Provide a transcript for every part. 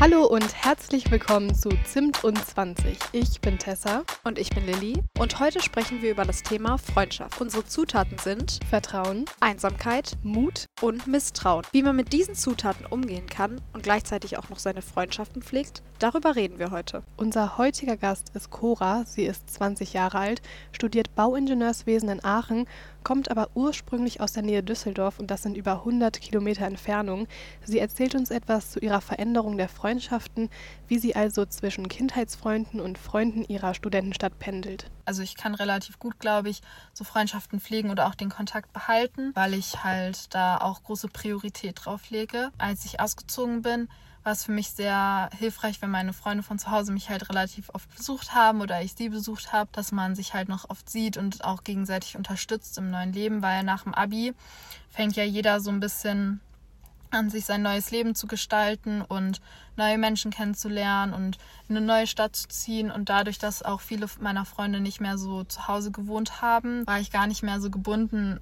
Hallo und herzlich willkommen zu Zimt und 20. Ich bin Tessa. Und ich bin Lilly. Und heute sprechen wir über das Thema Freundschaft. Unsere Zutaten sind Vertrauen, Einsamkeit, Mut und Misstrauen. Wie man mit diesen Zutaten umgehen kann und gleichzeitig auch noch seine Freundschaften pflegt, darüber reden wir heute. Unser heutiger Gast ist Cora. Sie ist 20 Jahre alt, studiert Bauingenieurswesen in Aachen, kommt aber ursprünglich aus der Nähe Düsseldorf und das sind über 100 Kilometer Entfernung. Sie erzählt uns etwas zu ihrer Veränderung der Freundschaften, wie sie also zwischen Kindheitsfreunden und Freunden ihrer Studentenstadt pendelt. Also ich kann relativ gut, glaube ich, so Freundschaften pflegen oder auch den Kontakt behalten, weil ich halt da auch große Priorität drauf lege. Als ich ausgezogen bin, war es für mich sehr hilfreich, wenn meine Freunde von zu Hause mich halt relativ oft besucht haben oder ich sie besucht habe, dass man sich halt noch oft sieht und auch gegenseitig unterstützt im neuen Leben, weil nach dem Abi fängt ja jeder so ein bisschen an, sich sein neues Leben zu gestalten und neue Menschen kennenzulernen und in eine neue Stadt zu ziehen. Und dadurch, dass auch viele meiner Freunde nicht mehr so zu Hause gewohnt haben, war ich gar nicht mehr so gebunden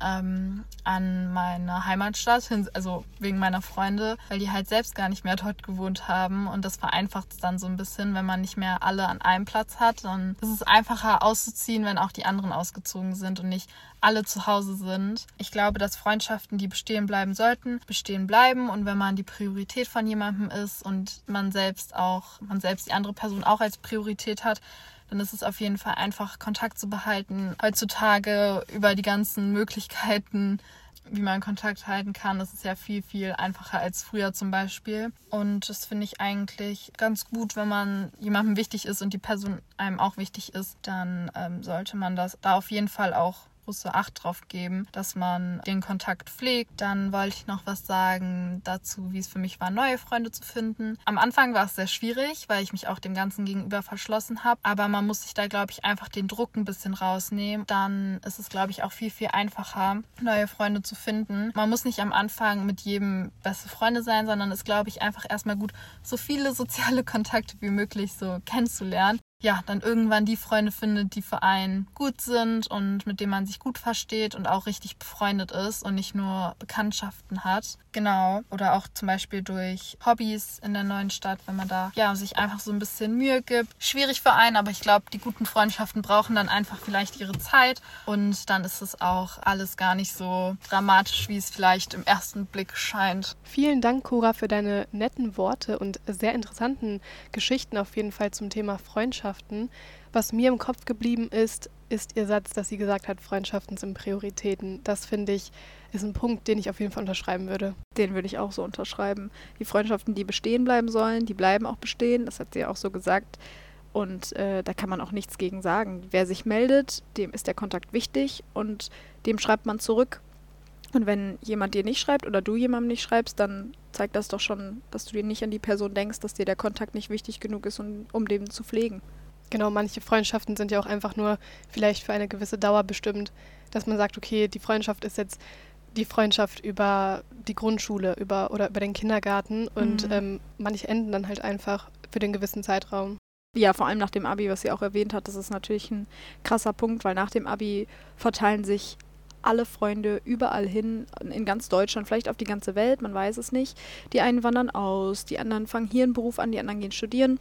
an meine Heimatstadt, also wegen meiner Freunde, weil die halt selbst gar nicht mehr dort gewohnt haben. Und das vereinfacht es dann so ein bisschen, wenn man nicht mehr alle an einem Platz hat. Dann ist es einfacher auszuziehen, wenn auch die anderen ausgezogen sind und nicht alle zu Hause sind. Ich glaube, dass Freundschaften, die bestehen bleiben sollten, bestehen bleiben. Und wenn man die Priorität von jemandem ist und man selbst die andere Person auch als Priorität hat, dann ist es auf jeden Fall einfach, Kontakt zu behalten. Heutzutage über die ganzen Möglichkeiten, wie man Kontakt halten kann, das ist ja viel, viel einfacher als früher zum Beispiel. Und das finde ich eigentlich ganz gut, wenn man jemandem wichtig ist und die Person einem auch wichtig ist, dann sollte man das da auf jeden Fall auch große Acht drauf geben, dass man den Kontakt pflegt. Dann wollte ich noch was sagen dazu, wie es für mich war, neue Freunde zu finden. Am Anfang war es sehr schwierig, weil ich mich auch dem Ganzen gegenüber verschlossen habe. Aber man muss sich da, glaube ich, einfach den Druck ein bisschen rausnehmen. Dann ist es, glaube ich, auch viel, viel einfacher, neue Freunde zu finden. Man muss nicht am Anfang mit jedem beste Freunde sein, sondern es ist, glaube ich, einfach erstmal gut, so viele soziale Kontakte wie möglich so kennenzulernen. Ja, dann irgendwann die Freunde findet, die für einen gut sind und mit denen man sich gut versteht und auch richtig befreundet ist und nicht nur Bekanntschaften hat. Genau. Oder auch zum Beispiel durch Hobbys in der neuen Stadt, wenn man da sich einfach so ein bisschen Mühe gibt. Schwierig für einen, aber ich glaube, die guten Freundschaften brauchen dann einfach vielleicht ihre Zeit und dann ist es auch alles gar nicht so dramatisch, wie es vielleicht im ersten Blick scheint. Vielen Dank, Cora, für deine netten Worte und sehr interessanten Geschichten auf jeden Fall zum Thema Freundschaft. Was mir im Kopf geblieben ist ihr Satz, dass sie gesagt hat, Freundschaften sind Prioritäten. Das finde ich, ist ein Punkt, den ich auf jeden Fall unterschreiben würde. Den würde ich auch so unterschreiben. Die Freundschaften, die bestehen bleiben sollen, die bleiben auch bestehen. Das hat sie ja auch so gesagt. Und da kann man auch nichts gegen sagen. Wer sich meldet, dem ist der Kontakt wichtig und dem schreibt man zurück. Und wenn jemand dir nicht schreibt oder du jemandem nicht schreibst, dann zeigt das doch schon, dass du dir nicht an die Person denkst, dass dir der Kontakt nicht wichtig genug ist, um den zu pflegen. Genau, manche Freundschaften sind ja auch einfach nur vielleicht für eine gewisse Dauer bestimmt, dass man sagt, okay, die Freundschaft ist jetzt die Freundschaft über die Grundschule oder über den Kindergarten und manche enden dann halt einfach für den gewissen Zeitraum. Ja, vor allem nach dem Abi, was sie auch erwähnt hat, das ist natürlich ein krasser Punkt, weil nach dem Abi verteilen sich alle Freunde überall hin, in ganz Deutschland, vielleicht auf die ganze Welt, man weiß es nicht. Die einen wandern aus, die anderen fangen hier einen Beruf an, die anderen gehen studieren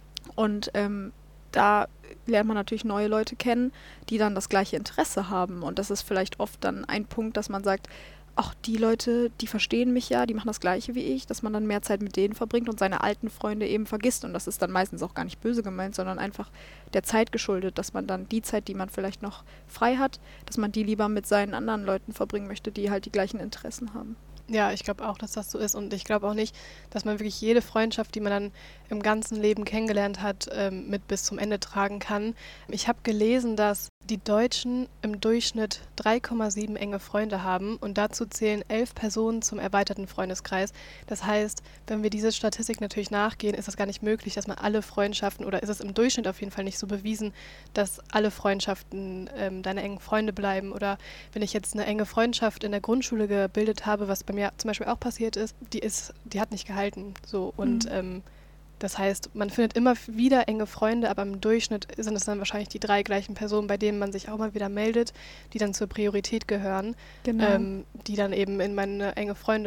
und da lernt man natürlich neue Leute kennen, die dann das gleiche Interesse haben. Und das ist vielleicht oft dann ein Punkt, dass man sagt, ach, die Leute, die verstehen mich ja, die machen das Gleiche wie ich, dass man dann mehr Zeit mit denen verbringt und seine alten Freunde eben vergisst. Und das ist dann meistens auch gar nicht böse gemeint, sondern einfach der Zeit geschuldet, dass man dann die Zeit, die man vielleicht noch frei hat, dass man die lieber mit seinen anderen Leuten verbringen möchte, die halt die gleichen Interessen haben. Ja, ich glaube auch, dass das so ist und ich glaube auch nicht, dass man wirklich jede Freundschaft, die man dann im ganzen Leben kennengelernt hat, mit bis zum Ende tragen kann. Ich habe gelesen, dass die Deutschen im Durchschnitt 3,7 enge Freunde haben und dazu zählen 11 Personen zum erweiterten Freundeskreis. Das heißt, wenn wir diese Statistik natürlich nachgehen, ist es gar nicht möglich, dass man alle Freundschaften oder ist es im Durchschnitt auf jeden Fall nicht so bewiesen, dass alle Freundschaften deine engen Freunde bleiben. Oder wenn ich jetzt eine enge Freundschaft in der Grundschule gebildet habe, was bei mir zum Beispiel auch passiert ist, die hat nicht gehalten. So und das heißt, man findet immer wieder enge Freunde, aber im Durchschnitt sind es dann wahrscheinlich die 3 gleichen Personen, bei denen man sich auch mal wieder meldet, die dann zur Priorität gehören, Genau. die dann eben in meine enge Freunde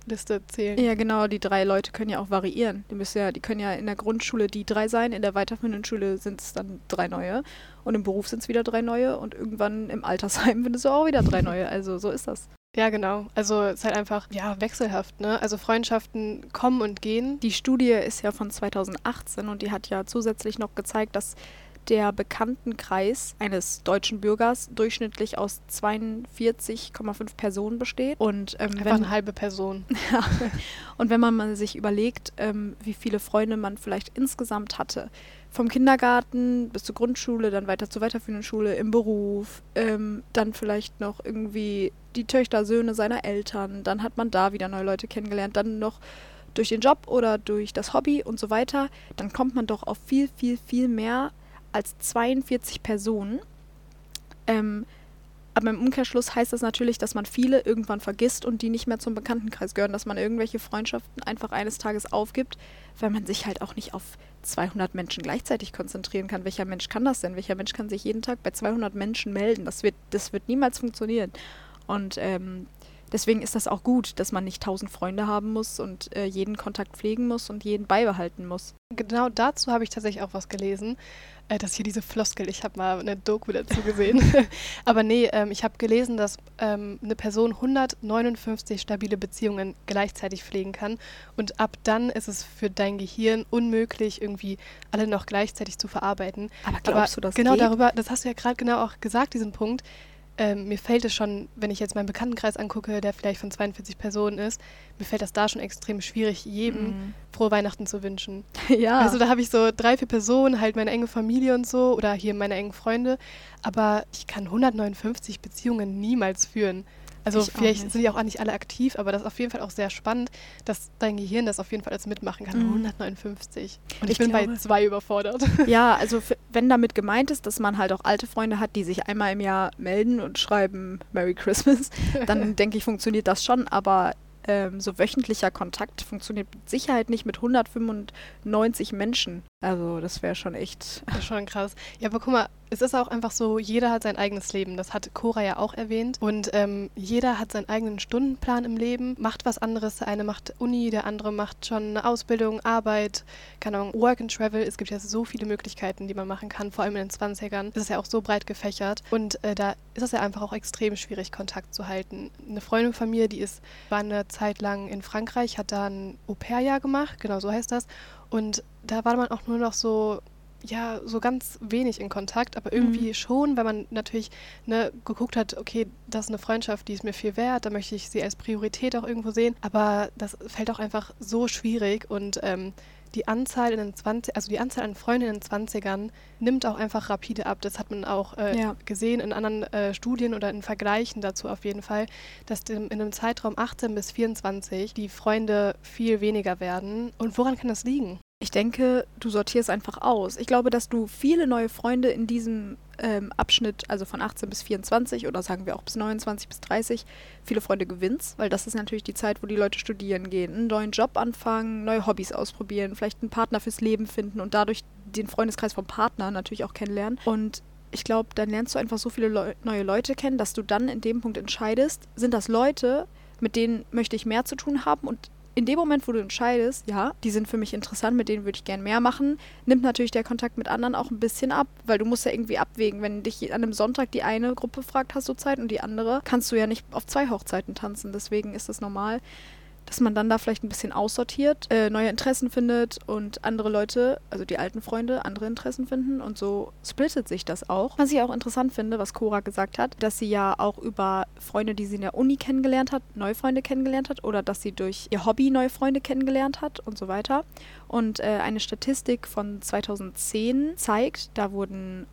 Liste zählen. Ja, genau, die 3 Leute können ja auch variieren. Die können ja in der Grundschule die 3 sein, in der weiterführenden Schule sind es dann 3 neue und im Beruf sind es wieder 3 neue und irgendwann im Altersheim findest du auch wieder 3 neue. Also so ist das. Ja, genau. Also es ist halt einfach, ja, wechselhaft, ne? Also Freundschaften kommen und gehen. Die Studie ist ja von 2018 und die hat ja zusätzlich noch gezeigt, dass der Bekanntenkreis eines deutschen Bürgers durchschnittlich aus 42,5 Personen besteht. Und Einfach eine halbe Person. ja. Und wenn man mal sich überlegt, wie viele Freunde man vielleicht insgesamt hatte, vom Kindergarten bis zur Grundschule, dann weiter zur weiterführenden Schule, im Beruf, dann vielleicht noch irgendwie die Töchter, Söhne seiner Eltern, dann hat man da wieder neue Leute kennengelernt, dann noch durch den Job oder durch das Hobby und so weiter, dann kommt man doch auf viel, viel, viel mehr als 42 Personen. Aber im Umkehrschluss heißt das natürlich, dass man viele irgendwann vergisst und die nicht mehr zum Bekanntenkreis gehören, dass man irgendwelche Freundschaften einfach eines Tages aufgibt, weil man sich halt auch nicht auf 200 Menschen gleichzeitig konzentrieren kann. Welcher Mensch kann das denn? Welcher Mensch kann sich jeden Tag bei 200 Menschen melden? Das wird niemals funktionieren. Und deswegen ist das auch gut, dass man nicht 1000 Freunde haben muss und jeden Kontakt pflegen muss und jeden beibehalten muss. Genau dazu habe ich tatsächlich auch was gelesen. Das hier diese Floskel, ich habe mal eine Doku dazu gesehen. Aber nee, ich habe gelesen, dass eine Person 159 stabile Beziehungen gleichzeitig pflegen kann. Und ab dann ist es für dein Gehirn unmöglich, irgendwie alle noch gleichzeitig zu verarbeiten. Aber glaubst du, das genau geht? Darüber, das hast du ja gerade genau auch gesagt, diesen Punkt. Mir fällt es schon, wenn ich jetzt meinen Bekanntenkreis angucke, der vielleicht von 42 Personen ist, mir fällt das da schon extrem schwierig, jedem frohe Weihnachten zu wünschen. Ja. Also da habe ich so 3, 4 Personen, halt meine enge Familie und so oder hier meine engen Freunde, aber ich kann 159 Beziehungen niemals führen. Also Ich auch vielleicht nicht. sind die auch nicht alle aktiv, aber das ist auf jeden Fall auch sehr spannend, dass dein Gehirn das auf jeden Fall als mitmachen kann. 159. Und ich bin bei glaube- 2 überfordert. Ja, also wenn damit gemeint ist, dass man halt auch alte Freunde hat, die sich einmal im Jahr melden und schreiben Merry Christmas, dann denke ich, funktioniert das schon, aber so wöchentlicher Kontakt funktioniert mit Sicherheit nicht mit 195 Menschen. Also das wäre schon echt... Das ist schon krass. Ja, aber guck mal, es ist auch einfach so, jeder hat sein eigenes Leben. Das hat Cora ja auch erwähnt. Und jeder hat seinen eigenen Stundenplan im Leben, macht was anderes. Der eine macht Uni, der andere macht schon eine Ausbildung, Arbeit, keine Ahnung, Work and Travel. Es gibt ja so viele Möglichkeiten, die man machen kann, vor allem in den 20ern. Das ist ja auch so breit gefächert. Und da ist es ja einfach auch extrem schwierig, Kontakt zu halten. Eine Freundin von mir, war eine Zeit lang in Frankreich, hat da ein Au-pair-Jahr gemacht, genau so heißt das. Und da war man auch nur noch so ganz wenig in Kontakt, aber irgendwie schon, weil man natürlich geguckt hat, okay, das ist eine Freundschaft, die ist mir viel wert, da möchte ich sie als Priorität auch irgendwo sehen, aber das fällt auch einfach so schwierig und die Anzahl die Anzahl an Freunden in den 20ern nimmt auch einfach rapide ab. Das hat man auch gesehen in anderen Studien oder in Vergleichen dazu auf jeden Fall, dass in einem Zeitraum 18 bis 24 die Freunde viel weniger werden. Und woran kann das liegen? Ich denke, du sortierst einfach aus. Ich glaube, dass du viele neue Freunde in diesem Abschnitt, also von 18 bis 24 oder sagen wir auch bis 29 bis 30, viele Freunde gewinnst, weil das ist natürlich die Zeit, wo die Leute studieren gehen, einen neuen Job anfangen, neue Hobbys ausprobieren, vielleicht einen Partner fürs Leben finden und dadurch den Freundeskreis vom Partner natürlich auch kennenlernen. Und ich glaube, dann lernst du einfach so viele neue Leute kennen, dass du dann in dem Punkt entscheidest, sind das Leute, mit denen möchte ich mehr zu tun haben, und in dem Moment, wo du entscheidest, ja, die sind für mich interessant, mit denen würde ich gern mehr machen, nimmt natürlich der Kontakt mit anderen auch ein bisschen ab, weil du musst ja irgendwie abwägen, wenn dich an einem Sonntag die eine Gruppe fragt, hast du Zeit, und die andere, kannst du ja nicht auf 2 Hochzeiten tanzen, deswegen ist es normal, dass man dann da vielleicht ein bisschen aussortiert, neue Interessen findet und andere Leute, also die alten Freunde, andere Interessen finden, und so splittet sich das auch. Was ich auch interessant finde, was Cora gesagt hat, dass sie ja auch über Freunde, die sie in der Uni kennengelernt hat, neue Freunde kennengelernt hat, oder dass sie durch ihr Hobby neue Freunde kennengelernt hat und so weiter. Und eine Statistik von 2010 zeigt, da wurden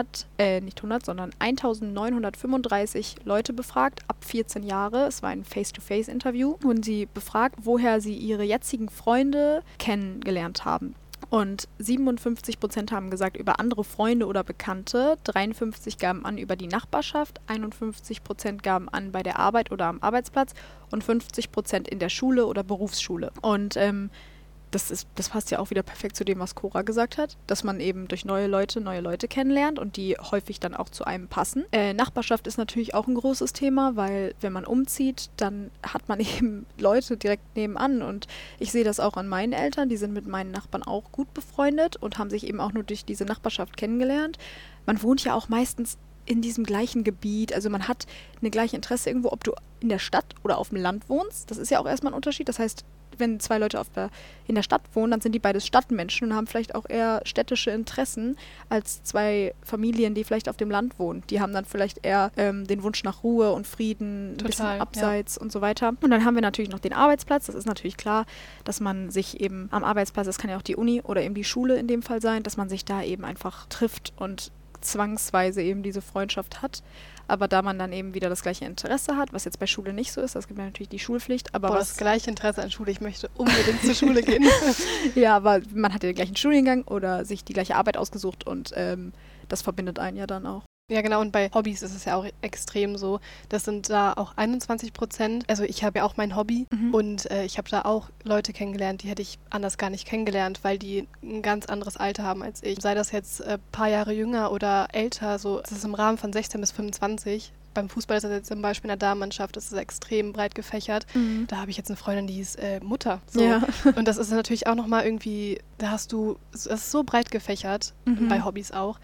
1935 Leute befragt, ab 14 Jahre. Es war ein Face-to-Face-Interview. Wurden sie befragt, woher sie ihre jetzigen Freunde kennengelernt haben. Und 57% haben gesagt, über andere Freunde oder Bekannte, 53% gaben an über die Nachbarschaft, 51% gaben an bei der Arbeit oder am Arbeitsplatz und 50% in der Schule oder Berufsschule. Und das passt ja auch wieder perfekt zu dem, was Cora gesagt hat, dass man eben durch neue Leute kennenlernt und die häufig dann auch zu einem passen. Nachbarschaft ist natürlich auch ein großes Thema, weil wenn man umzieht, dann hat man eben Leute direkt nebenan und ich sehe das auch an meinen Eltern, die sind mit meinen Nachbarn auch gut befreundet und haben sich eben auch nur durch diese Nachbarschaft kennengelernt. Man wohnt ja auch meistens in diesem gleichen Gebiet, also man hat eine gleiche Interesse irgendwo, ob du in der Stadt oder auf dem Land wohnst. Das ist ja auch erstmal ein Unterschied, das heißt, wenn 2 Leute in der Stadt wohnen, dann sind die beides Stadtmenschen und haben vielleicht auch eher städtische Interessen als 2 Familien, die vielleicht auf dem Land wohnen. Die haben dann vielleicht eher den Wunsch nach Ruhe und Frieden, ein bisschen abseits und so weiter. Und dann haben wir natürlich noch den Arbeitsplatz. Das ist natürlich klar, dass man sich eben am Arbeitsplatz, das kann ja auch die Uni oder eben die Schule in dem Fall sein, dass man sich da eben einfach trifft und zwangsweise eben diese Freundschaft hat. Aber da man dann eben wieder das gleiche Interesse hat, was jetzt bei Schule nicht so ist, das gibt ja natürlich die Schulpflicht. Aber das gleiche Interesse an Schule, ich möchte unbedingt zur Schule gehen. Ja, aber man hat ja den gleichen Studiengang oder sich die gleiche Arbeit ausgesucht und das verbindet einen ja dann auch. Ja, genau, und bei Hobbys ist es ja auch extrem so. Das sind da auch 21%. Also ich habe ja auch mein Hobby und ich habe da auch Leute kennengelernt, die hätte ich anders gar nicht kennengelernt, weil die ein ganz anderes Alter haben als ich. Sei das jetzt ein paar Jahre jünger oder älter, so das ist im Rahmen von 16 bis 25. Beim Fußball ist das jetzt zum Beispiel in der Damenmannschaft, das ist extrem breit gefächert. Da habe ich jetzt eine Freundin, die ist Mutter. So. Ja. Und das ist natürlich auch nochmal irgendwie, das ist so breit gefächert, bei Hobbys auch.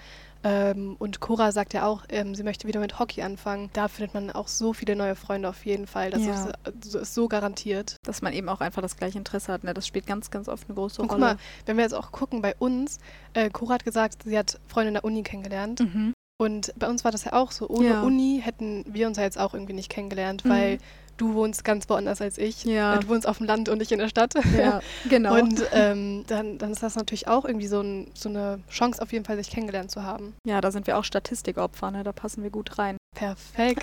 Und Cora sagt ja auch, sie möchte wieder mit Hockey anfangen. Da findet man auch so viele neue Freunde auf jeden Fall. Das ist so garantiert. Dass man eben auch einfach das gleiche Interesse hat. Ne? Das spielt ganz, ganz oft eine große Rolle. Guck mal, wenn wir jetzt auch gucken bei uns, Cora hat gesagt, sie hat Freunde in der Uni kennengelernt. Und bei uns war das ja auch so. Ohne Uni hätten wir uns ja jetzt auch irgendwie nicht kennengelernt, weil du wohnst ganz woanders als ich. Ja. Du wohnst auf dem Land und nicht in der Stadt. Ja, genau. Und dann ist das natürlich auch irgendwie so eine Chance auf jeden Fall, sich kennengelernt zu haben. Ja, da sind wir auch Statistikopfer, ne? Da passen wir gut rein. Perfekt.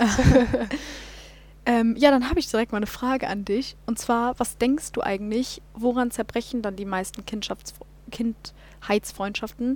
Ja, dann habe ich direkt mal eine Frage an dich. Und zwar, was denkst du eigentlich, woran zerbrechen dann die meisten Kindheitsfreundschaften?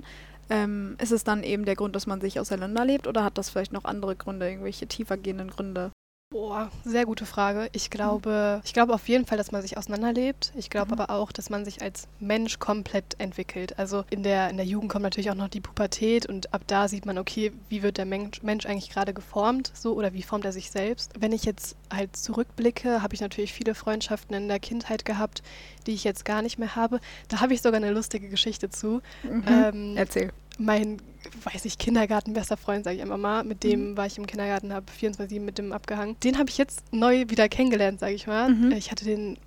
Ist es dann eben der Grund, dass man sich auseinanderlebt oder hat das vielleicht noch andere Gründe, irgendwelche tiefergehenden Gründe? Boah, sehr gute Frage. Ich glaube auf jeden Fall, dass man sich auseinanderlebt. Ich glaube aber auch, dass man sich als Mensch komplett entwickelt. Also in der Jugend kommt natürlich auch noch die Pubertät und ab da sieht man, okay, wie wird der Mensch eigentlich gerade geformt, so, oder wie formt er sich selbst. Wenn ich jetzt halt zurückblicke, habe ich natürlich viele Freundschaften in der Kindheit gehabt, die ich jetzt gar nicht mehr habe. Da habe ich sogar eine lustige Geschichte zu. Erzähl. Mein, Kindergartenbester Freund, sage ich einfach mal, mit dem war ich im Kindergarten, habe 24/7 mit dem abgehangen. Den habe ich jetzt neu wieder kennengelernt, sage ich mal. Ich hatte den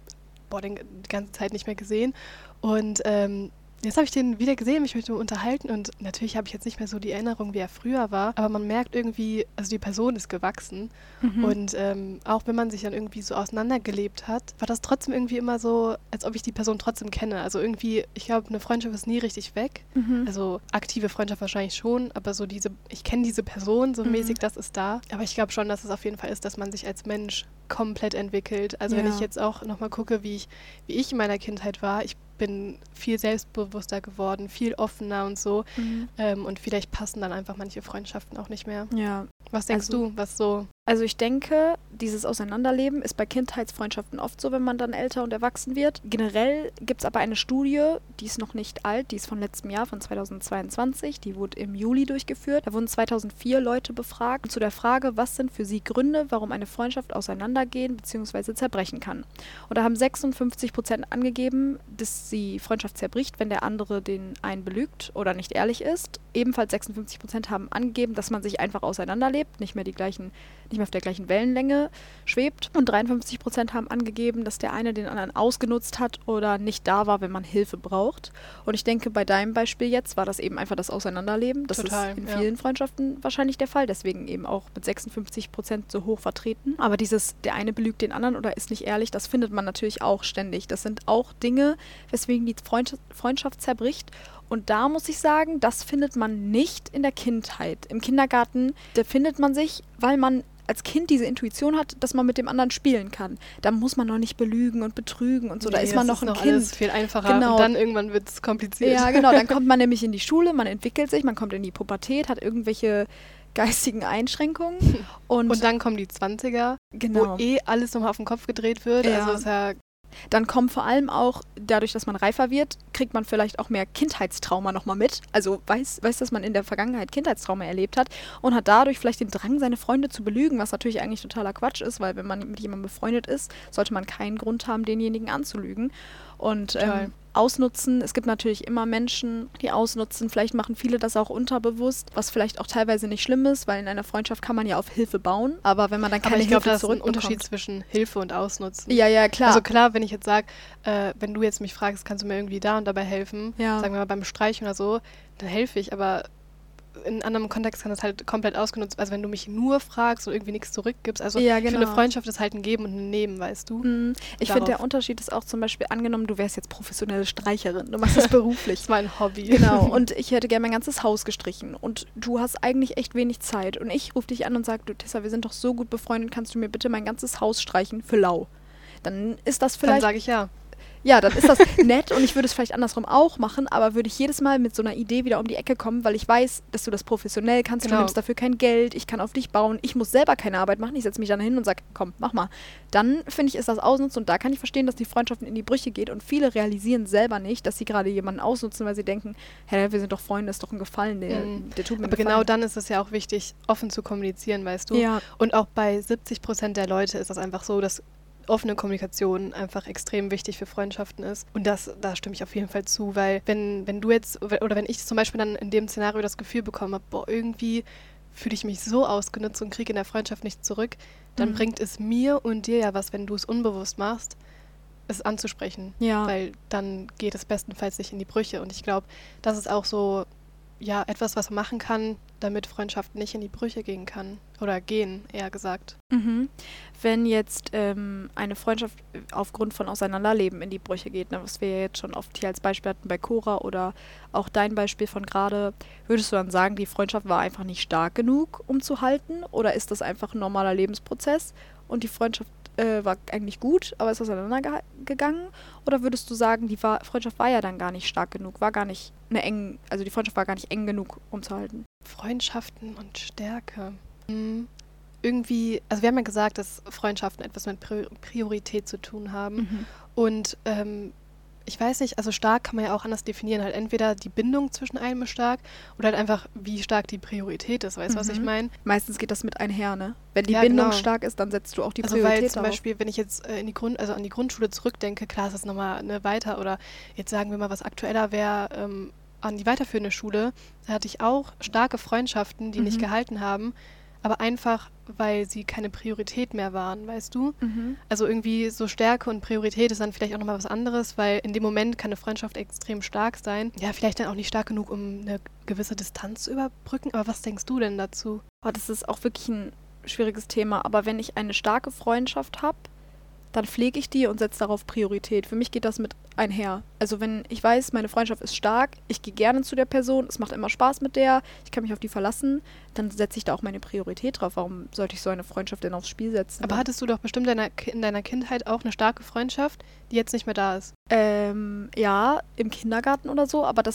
die ganze Zeit nicht mehr gesehen und jetzt habe ich den wieder gesehen, mich mit ihm unterhalten und natürlich habe ich jetzt nicht mehr so die Erinnerung, wie er früher war, aber man merkt irgendwie, also die Person ist gewachsen und auch wenn man sich dann irgendwie so auseinandergelebt hat, war das trotzdem irgendwie immer so, als ob ich die Person trotzdem kenne. Also irgendwie, ich glaube, eine Freundschaft ist nie richtig weg. Also aktive Freundschaft wahrscheinlich schon, aber so ich kenne diese Person so mäßig, das ist da. Aber ich glaube schon, dass es auf jeden Fall ist, dass man sich als Mensch komplett entwickelt. Also wenn ich jetzt auch nochmal gucke, wie ich in meiner Kindheit war, ich bin viel selbstbewusster geworden, viel offener und so. Und vielleicht passen dann einfach manche Freundschaften auch nicht mehr. Ja. Was denkst du, was so... Also ich denke, dieses Auseinanderleben ist bei Kindheitsfreundschaften oft so, wenn man dann älter und erwachsen wird. Generell gibt es aber eine Studie, die ist noch nicht alt, die ist von letztem Jahr, von 2022, die wurde im Juli durchgeführt. Da wurden 2004 Leute befragt zu der Frage, was sind für sie Gründe, warum eine Freundschaft auseinandergehen bzw. zerbrechen kann. Und da haben 56% angegeben, dass die Freundschaft zerbricht, wenn der andere den einen belügt oder nicht ehrlich ist. Ebenfalls 56% haben angegeben, dass man sich einfach auseinanderlebt, nicht mehr auf der gleichen Wellenlänge schwebt. Und 53% haben angegeben, dass der eine den anderen ausgenutzt hat oder nicht da war, wenn man Hilfe braucht. Und ich denke, bei deinem Beispiel jetzt war das eben einfach das Auseinanderleben. Das ist in vielen Freundschaften wahrscheinlich der Fall, deswegen eben auch mit 56% so hoch vertreten. Aber der eine belügt den anderen oder ist nicht ehrlich, das findet man natürlich auch ständig. Das sind auch Dinge, weswegen die Freundschaft zerbricht. Und da muss ich sagen, das findet man nicht in der Kindheit. Im Kindergarten, da findet man sich, weil man als Kind diese Intuition hat, dass man mit dem anderen spielen kann. Da muss man noch nicht belügen und betrügen und so. Da ist man noch ein Kind. Alles viel einfacher. Genau. Und dann irgendwann wird es kompliziert. Ja, genau. Dann kommt man nämlich in die Schule, man entwickelt sich, man kommt in die Pubertät, hat irgendwelche geistigen Einschränkungen. Und dann kommen die 20er, wo alles nochmal auf den Kopf gedreht wird. Ja. Also ist ja Dann kommen vor allem auch, dadurch, dass man reifer wird, kriegt man vielleicht auch mehr Kindheitstrauma nochmal mit. Also weiß, dass man in der Vergangenheit Kindheitstrauma erlebt hat und hat dadurch vielleicht den Drang, seine Freunde zu belügen, was natürlich eigentlich totaler Quatsch ist, weil wenn man mit jemandem befreundet ist, sollte man keinen Grund haben, denjenigen anzulügen. Und ausnutzen, es gibt natürlich immer Menschen, die ausnutzen, vielleicht machen viele das auch unterbewusst, was vielleicht auch teilweise nicht schlimm ist, weil in einer Freundschaft kann man ja auf Hilfe bauen, aber wenn man dann keine Aber ich glaube, Hilfe da ist ein zurückbekommt. Unterschied zwischen Hilfe und Ausnutzen. Ja, klar. Also klar, wenn ich jetzt sage, wenn du jetzt mich fragst, kannst du mir irgendwie da und dabei helfen, Ja. sagen wir mal beim Streichen oder so, dann helfe ich, aber in anderem Kontext kann das halt komplett ausgenutzt, also wenn du mich nur fragst und irgendwie nichts zurückgibst, also Ja, ich finde, genau. Freundschaft ist halt ein Geben und ein Nehmen, weißt du? Ich finde, der Darauf. Unterschied ist auch zum Beispiel, angenommen, du wärst jetzt professionelle Streicherin, du machst das beruflich. Das ist mein Hobby. Genau, und ich hätte gerne mein ganzes Haus gestrichen und du hast eigentlich echt wenig Zeit und ich rufe dich an und sage, du Tessa, wir sind doch so gut befreundet, kannst du mir bitte mein ganzes Haus streichen für lau? Dann ist das Dann vielleicht... sage ich ja. Ja, dann ist das nett und ich würde es vielleicht andersrum auch machen, aber würde ich jedes Mal mit so einer Idee wieder um die Ecke kommen, weil ich weiß, dass du das professionell kannst, Genau. du nimmst dafür kein Geld, ich kann auf dich bauen, ich muss selber keine Arbeit machen, ich setze mich dann hin und sage, komm, mach mal. Dann finde ich, ist das Ausnutzen und da kann ich verstehen, dass die Freundschaften in die Brüche geht und viele realisieren selber nicht, dass sie gerade jemanden ausnutzen, weil sie denken, hä, wir sind doch Freunde, ist doch ein Gefallen, der tut mir Aber einen genau Gefallen. dann ist es ja auch wichtig, offen zu kommunizieren, weißt du? Ja. Und auch bei 70% der Leute ist das einfach so, dass offene Kommunikation einfach extrem wichtig für Freundschaften ist. Und da stimme ich auf jeden Fall zu, weil wenn du jetzt, oder wenn ich zum Beispiel dann in dem Szenario das Gefühl bekomme, boah, irgendwie fühle ich mich so ausgenutzt und kriege in der Freundschaft nicht zurück, dann bringt es mir und dir ja was, wenn du es unbewusst machst, es anzusprechen. Ja. Weil dann geht es bestenfalls nicht in die Brüche. Und ich glaube, das ist auch so, ja, etwas, was man machen kann, damit Freundschaft nicht in die Brüche gehen kann. Oder gehen, eher gesagt. Wenn jetzt eine Freundschaft aufgrund von Auseinanderleben in die Brüche geht, ne, was wir ja jetzt schon oft hier als Beispiel hatten bei Cora oder auch dein Beispiel von gerade, würdest du dann sagen, die Freundschaft war einfach nicht stark genug, um zu halten? Oder ist das einfach ein normaler Lebensprozess und die Freundschaft war eigentlich gut, aber ist auseinandergegangen? Oder würdest du sagen, die Freundschaft war ja dann gar nicht stark genug, war gar nicht also die Freundschaft war gar nicht eng genug, um zu halten? Freundschaften und Stärke. Irgendwie, also wir haben ja gesagt, dass Freundschaften etwas mit Priorität zu tun haben. Und ich weiß nicht, also stark kann man ja auch anders definieren. Halt entweder die Bindung zwischen einem ist stark oder halt einfach, wie stark die Priorität ist. Weißt du, was ich meine? Meistens geht das mit einher, ne? Wenn die Ja, Bindung genau. stark ist, dann setzt du auch die Also Priorität weil zum darauf. Beispiel, wenn ich jetzt an die Grundschule zurückdenke, klar ist das nochmal weiter oder jetzt sagen wir mal, was aktueller wäre, an die weiterführende Schule, da hatte ich auch starke Freundschaften, die nicht gehalten haben, aber einfach, weil sie keine Priorität mehr waren, weißt du? Also irgendwie so Stärke und Priorität ist dann vielleicht auch nochmal was anderes, weil in dem Moment kann eine Freundschaft extrem stark sein. Ja, vielleicht dann auch nicht stark genug, um eine gewisse Distanz zu überbrücken, aber was denkst du denn dazu? Oh, das ist auch wirklich ein schwieriges Thema, aber wenn ich eine starke Freundschaft habe, dann pflege ich die und setze darauf Priorität. Für mich geht das mit einher. Also wenn ich weiß, meine Freundschaft ist stark, ich gehe gerne zu der Person, es macht immer Spaß mit der, ich kann mich auf die verlassen, dann setze ich da auch meine Priorität drauf. Warum sollte ich so eine Freundschaft denn aufs Spiel setzen? Aber hattest du doch bestimmt in deiner Kindheit auch eine starke Freundschaft, die jetzt nicht mehr da ist. Ja, im Kindergarten oder so, aber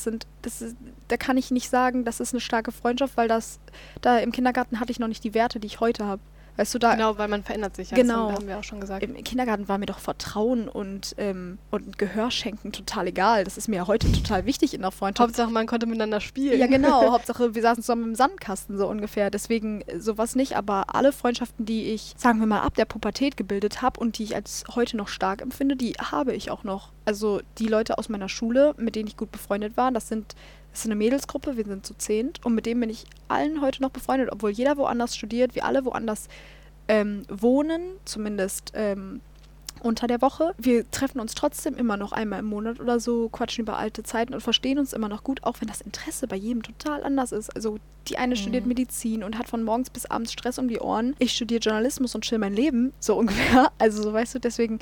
da kann ich nicht sagen, das ist eine starke Freundschaft, weil da im Kindergarten hatte ich noch nicht die Werte, die ich heute habe. Weißt du, da Genau, weil man verändert sich. Ja, Genau. Das haben wir auch schon gesagt. im Kindergarten war mir doch Vertrauen und Gehör schenken total egal. Das ist mir ja heute total wichtig in der Freundschaft. Hauptsache, man konnte miteinander spielen. Ja, genau. Hauptsache, wir saßen zusammen im Sandkasten, so ungefähr. Deswegen sowas nicht. Aber alle Freundschaften, die ich, sagen wir mal, ab der Pubertät gebildet habe und die ich als heute noch stark empfinde, die habe ich auch noch. Also die Leute aus meiner Schule, mit denen ich gut befreundet war, das ist eine Mädelsgruppe, wir sind zu 10 und mit denen bin ich allen heute noch befreundet, obwohl jeder woanders studiert, wir alle woanders wohnen, zumindest unter der Woche. Wir treffen uns trotzdem immer noch einmal im Monat oder so, quatschen über alte Zeiten und verstehen uns immer noch gut, auch wenn das Interesse bei jedem total anders ist. Also die eine studiert Medizin und hat von morgens bis abends Stress um die Ohren. Ich studiere Journalismus und chill mein Leben, so ungefähr. Also so, weißt du, deswegen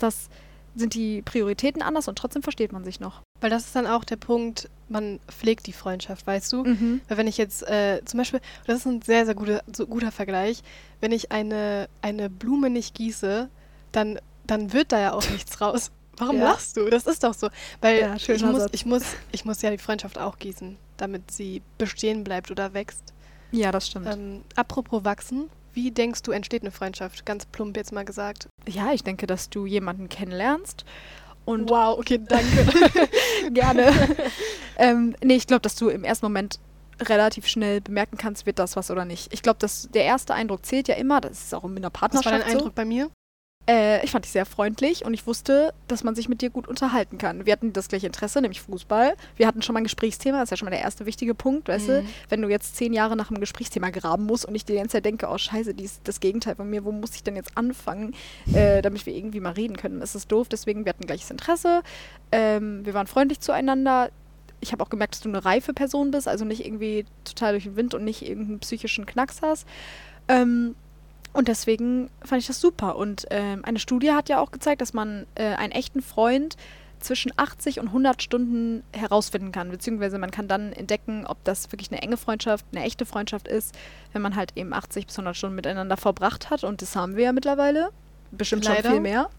sind die Prioritäten anders und trotzdem versteht man sich noch. Weil das ist dann auch der Punkt, man pflegt die Freundschaft, weißt du? Weil wenn ich jetzt zum Beispiel, das ist ein sehr, sehr guter Vergleich, wenn ich eine Blume nicht gieße, dann wird da ja auch nichts raus. Warum lachst du? Das ist doch so. Weil Ja, schöner Satz. ich muss ja die Freundschaft auch gießen, damit sie bestehen bleibt oder wächst. Ja, das stimmt. Apropos wachsen, Wie denkst du, entsteht eine Freundschaft? Ganz plump jetzt mal gesagt. Ja, ich denke, dass du jemanden kennenlernst. Und wow, okay, danke. Gerne. Nee, ich glaube, dass du im ersten Moment relativ schnell bemerken kannst, wird das was oder nicht. Ich glaube, dass der erste Eindruck zählt ja immer. Das ist auch in einer Partnerschaft so. Was war dein Eindruck bei mir? Ich fand dich sehr freundlich und ich wusste, dass man sich mit dir gut unterhalten kann. Wir hatten das gleiche Interesse, nämlich Fußball. Wir hatten schon mal ein Gesprächsthema, das ist ja schon mal der erste wichtige Punkt, weißt du? Wenn du jetzt 10 Jahre nach einem Gesprächsthema graben musst und ich die ganze Zeit denke, oh scheiße, die ist das Gegenteil von mir, wo muss ich denn jetzt anfangen, damit wir irgendwie mal reden können? Das ist doof, deswegen, wir hatten gleiches Interesse. Wir waren freundlich zueinander. Ich habe auch gemerkt, dass du eine reife Person bist, also nicht irgendwie total durch den Wind und nicht irgendeinen psychischen Knacks hast. Und deswegen fand ich das super. Und eine Studie hat ja auch gezeigt, dass man einen echten Freund zwischen 80 und 100 Stunden herausfinden kann. Beziehungsweise man kann dann entdecken, ob das wirklich eine enge Freundschaft, eine echte Freundschaft ist, wenn man halt eben 80 bis 100 Stunden miteinander verbracht hat. Und das haben wir ja mittlerweile. Bestimmt leider schon viel mehr.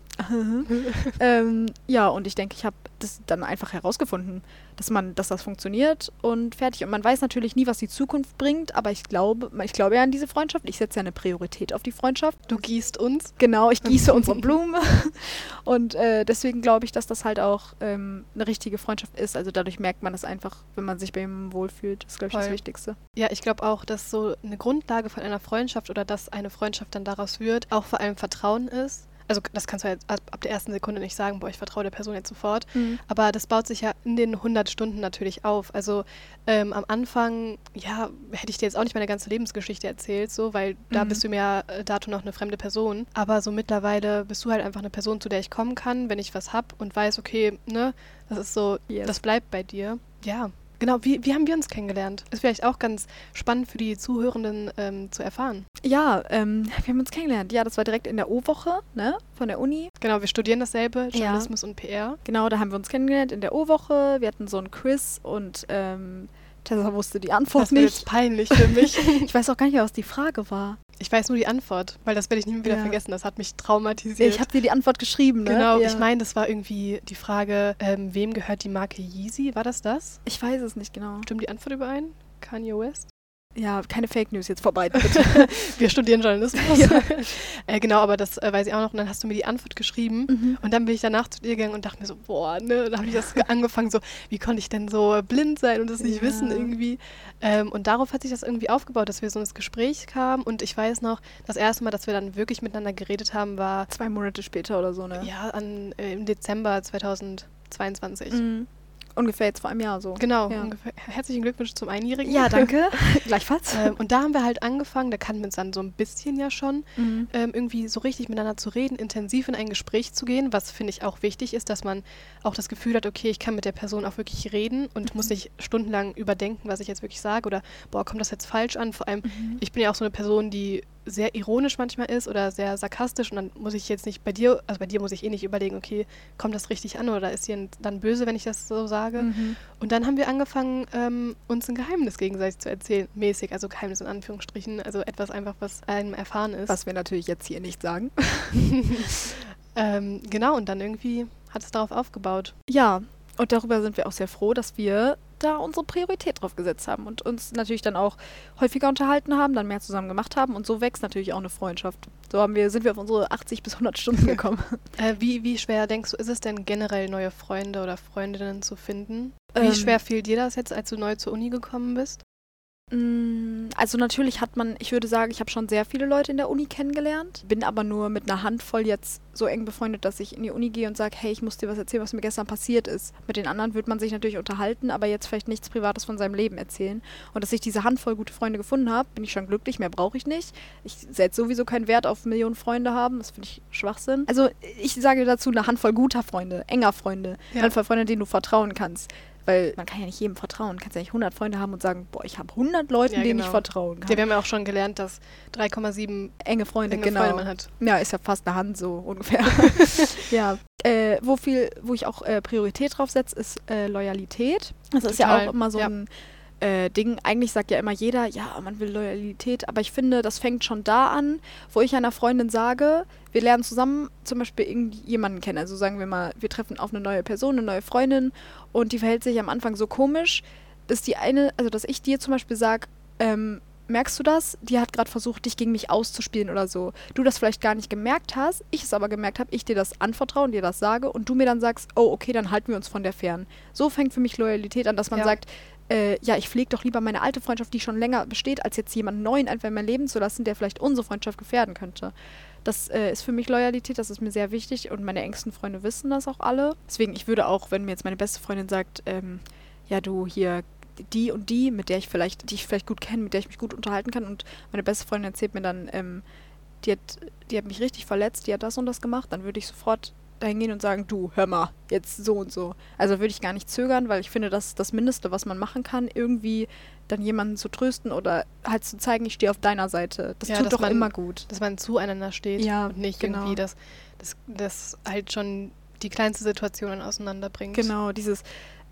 Ja, und ich denke, ich habe das dann einfach herausgefunden, dass das funktioniert und fertig. Und man weiß natürlich nie, was die Zukunft bringt, aber ich glaube ja an diese Freundschaft. Ich setze ja eine Priorität auf die Freundschaft. Du gießt uns. Genau, ich gieße unsere Blumen. Und deswegen glaube ich, dass das halt auch eine richtige Freundschaft ist. Also dadurch merkt man das einfach, wenn man sich bei ihm wohlfühlt. Das ist, glaube ich, das Wichtigste. Ja, ich glaube auch, dass so eine Grundlage von einer Freundschaft oder dass eine Freundschaft dann daraus wird, auch vor allem Vertrauen ist. Also das kannst du jetzt ab der ersten Sekunde nicht sagen, boah, ich vertraue der Person jetzt sofort. Aber das baut sich ja in den 100 Stunden natürlich auf. Also am Anfang, ja, hätte ich dir jetzt auch nicht meine ganze Lebensgeschichte erzählt, so, weil da bist du mir ja dato noch eine fremde Person. Aber so mittlerweile bist du halt einfach eine Person, zu der ich kommen kann, wenn ich was hab und weiß, okay, ne, das ist so, das bleibt bei dir. Ja. Genau, wie haben wir uns kennengelernt? Ist vielleicht auch ganz spannend für die Zuhörenden zu erfahren. Ja, wir haben uns kennengelernt. Ja, das war direkt in der O-Woche, ne, von der Uni. Genau, wir studieren dasselbe, Journalismus und PR. Genau, da haben wir uns kennengelernt in der O-Woche. Wir hatten so ein Quiz und Tessa wusste die Antwort nicht. Das ist peinlich für mich. Ich weiß auch gar nicht mehr, was die Frage war. Ich weiß nur die Antwort, weil das werde ich nie mehr wieder vergessen. Das hat mich traumatisiert. Ich habe dir die Antwort geschrieben, ne? Genau, ich meine, das war irgendwie die Frage, wem gehört die Marke Yeezy? War das? Ich weiß es nicht genau. Stimmt die Antwort überein? Kanye West? Ja, keine Fake News jetzt vorbei, bitte. Wir studieren Journalismus. Genau, aber das weiß ich auch noch. Und dann hast du mir die Antwort geschrieben. Und dann bin ich danach zu dir gegangen und dachte mir so, boah, ne? Da habe ich das angefangen so, wie konnte ich denn so blind sein und das nicht wissen irgendwie. Und darauf hat sich das irgendwie aufgebaut, dass wir so ins Gespräch kamen. Und ich weiß noch, das erste Mal, dass wir dann wirklich miteinander geredet haben, war 2 Monate später oder so, ne? Ja, im Dezember 2022. Ungefähr jetzt vor einem Jahr so. Genau, ungefähr. Herzlichen Glückwunsch zum Einjährigen. Ja, danke. Gleichfalls. Und da haben wir halt angefangen, da kannten wir uns dann so ein bisschen ja schon, irgendwie so richtig miteinander zu reden, intensiv in ein Gespräch zu gehen, was finde ich auch wichtig ist, dass man auch das Gefühl hat, okay, ich kann mit der Person auch wirklich reden und muss nicht stundenlang überdenken, was ich jetzt wirklich sage oder, boah, kommt das jetzt falsch an? Vor allem, ich bin ja auch so eine Person, die sehr ironisch manchmal ist oder sehr sarkastisch und dann muss ich jetzt nicht bei dir muss ich eh nicht überlegen, okay, kommt das richtig an oder ist sie dann böse, wenn ich das so sage? Und dann haben wir angefangen, uns ein Geheimnis gegenseitig zu erzählen, mäßig, also Geheimnis in Anführungsstrichen, also etwas einfach, was einem erfahren ist. Was wir natürlich jetzt hier nicht sagen. Genau, und dann irgendwie hat es darauf aufgebaut. Ja, und darüber sind wir auch sehr froh, dass wir da unsere Priorität drauf gesetzt haben und uns natürlich dann auch häufiger unterhalten haben, dann mehr zusammen gemacht haben und so wächst natürlich auch eine Freundschaft. So sind wir auf unsere 80 bis 100 Stunden gekommen. Wie schwer, denkst du, ist es denn generell, neue Freunde oder Freundinnen zu finden? Wie schwer fiel dir das jetzt, als du neu zur Uni gekommen bist? Also natürlich ich würde sagen, ich habe schon sehr viele Leute in der Uni kennengelernt, bin aber nur mit einer Handvoll jetzt so eng befreundet, dass ich in die Uni gehe und sage, hey, ich muss dir was erzählen, was mir gestern passiert ist. Mit den anderen wird man sich natürlich unterhalten, aber jetzt vielleicht nichts Privates von seinem Leben erzählen. Und dass ich diese Handvoll gute Freunde gefunden habe, bin ich schon glücklich, mehr brauche ich nicht. Ich setze sowieso keinen Wert auf Millionen Freunde haben, das finde ich Schwachsinn. Also ich sage dazu eine Handvoll guter Freunde, enger Freunde, eine Handvoll Freunde, denen du vertrauen kannst. Weil man kann ja nicht jedem vertrauen. Du kannst ja nicht 100 Freunde haben und sagen, boah, ich habe 100 Leuten, denen ich vertrauen kann. Ja, wir haben ja auch schon gelernt, dass 3,7 enge Freunde man hat. Ja, ist ja fast eine Hand so ungefähr. Ja. Wo ich auch Priorität drauf setze, ist Loyalität. Das ist ja auch immer so ein Ding. Eigentlich sagt ja immer jeder, ja, man will Loyalität, aber ich finde, das fängt schon da an, wo ich einer Freundin sage, wir lernen zusammen zum Beispiel irgendjemanden kennen. Also sagen wir mal, wir treffen auf eine neue Person, eine neue Freundin und die verhält sich am Anfang so komisch, dass dass ich dir zum Beispiel sage, merkst du das? Die hat gerade versucht, dich gegen mich auszuspielen oder so. Du das vielleicht gar nicht gemerkt hast, ich es aber gemerkt habe, ich dir das anvertraue und dir das sage und du mir dann sagst, oh, okay, dann halten wir uns von der fern. So fängt für mich Loyalität an, dass man sagt, ich pflege doch lieber meine alte Freundschaft, die schon länger besteht, als jetzt jemanden neuen einfach in mein Leben zu lassen, der vielleicht unsere Freundschaft gefährden könnte. Das ist für mich Loyalität, das ist mir sehr wichtig und meine engsten Freunde wissen das auch alle. Deswegen, ich würde auch, wenn mir jetzt meine beste Freundin sagt, ja, du hier die und die, die ich vielleicht gut kenne, mit der ich mich gut unterhalten kann und meine beste Freundin erzählt mir dann, die hat mich richtig verletzt, die hat das und das gemacht, dann würde ich sofort dahin gehen und sagen, du, hör mal, jetzt so und so. Also würde ich gar nicht zögern, weil ich finde, das ist das Mindeste, was man machen kann, irgendwie dann jemanden zu trösten oder halt zu zeigen, ich stehe auf deiner Seite. Das tut doch immer gut. Dass man zueinander steht und nicht irgendwie das halt schon die kleinste Situation dann auseinanderbringt. Genau, dieses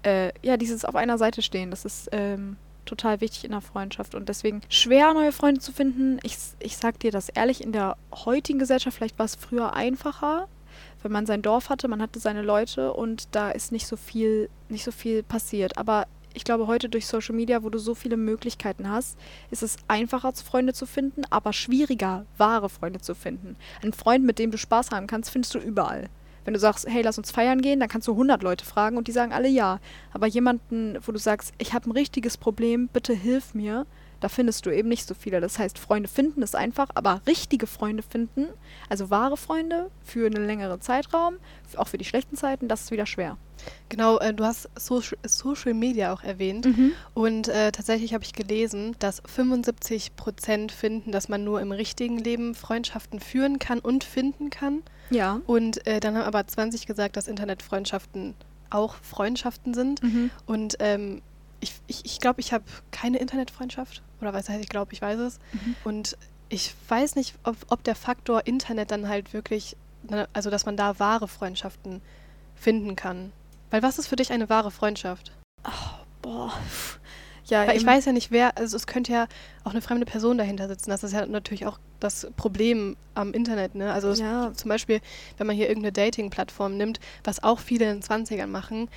auf einer Seite stehen, das ist total wichtig in der Freundschaft und deswegen schwer, neue Freunde zu finden. Ich sag dir das ehrlich, in der heutigen Gesellschaft, vielleicht war es früher einfacher, wenn man sein Dorf hatte, man hatte seine Leute und da ist nicht so viel passiert. Aber ich glaube, heute durch Social Media, wo du so viele Möglichkeiten hast, ist es einfacher, Freunde zu finden, aber schwieriger, wahre Freunde zu finden. Einen Freund, mit dem du Spaß haben kannst, findest du überall. Wenn du sagst, hey, lass uns feiern gehen, dann kannst du 100 Leute fragen und die sagen alle ja. Aber jemanden, wo du sagst, ich habe ein richtiges Problem, bitte hilf mir, da findest du eben nicht so viele. Das heißt, Freunde finden ist einfach, aber richtige Freunde finden, also wahre Freunde für einen längeren Zeitraum, auch für die schlechten Zeiten, das ist wieder schwer. Genau, du hast Social Media auch erwähnt und tatsächlich habe ich gelesen, dass 75% finden, dass man nur im richtigen Leben Freundschaften führen kann und finden kann. Ja. Und dann haben aber 20 gesagt, dass Internetfreundschaften auch Freundschaften sind. Und ich glaube, ich habe keine Internetfreundschaft. Oder was heißt, ich weiß es. Und ich weiß nicht, ob der Faktor Internet dann halt wirklich, also dass man da wahre Freundschaften finden kann. Weil was ist für dich eine wahre Freundschaft? Oh, boah. Ja, weil ich weiß ja nicht, also es könnte ja auch eine fremde Person dahinter sitzen. Das ist ja natürlich auch das Problem am Internet, ne? Also zum Beispiel, wenn man hier irgendeine Dating-Plattform nimmt, was auch viele in den 20ern machen,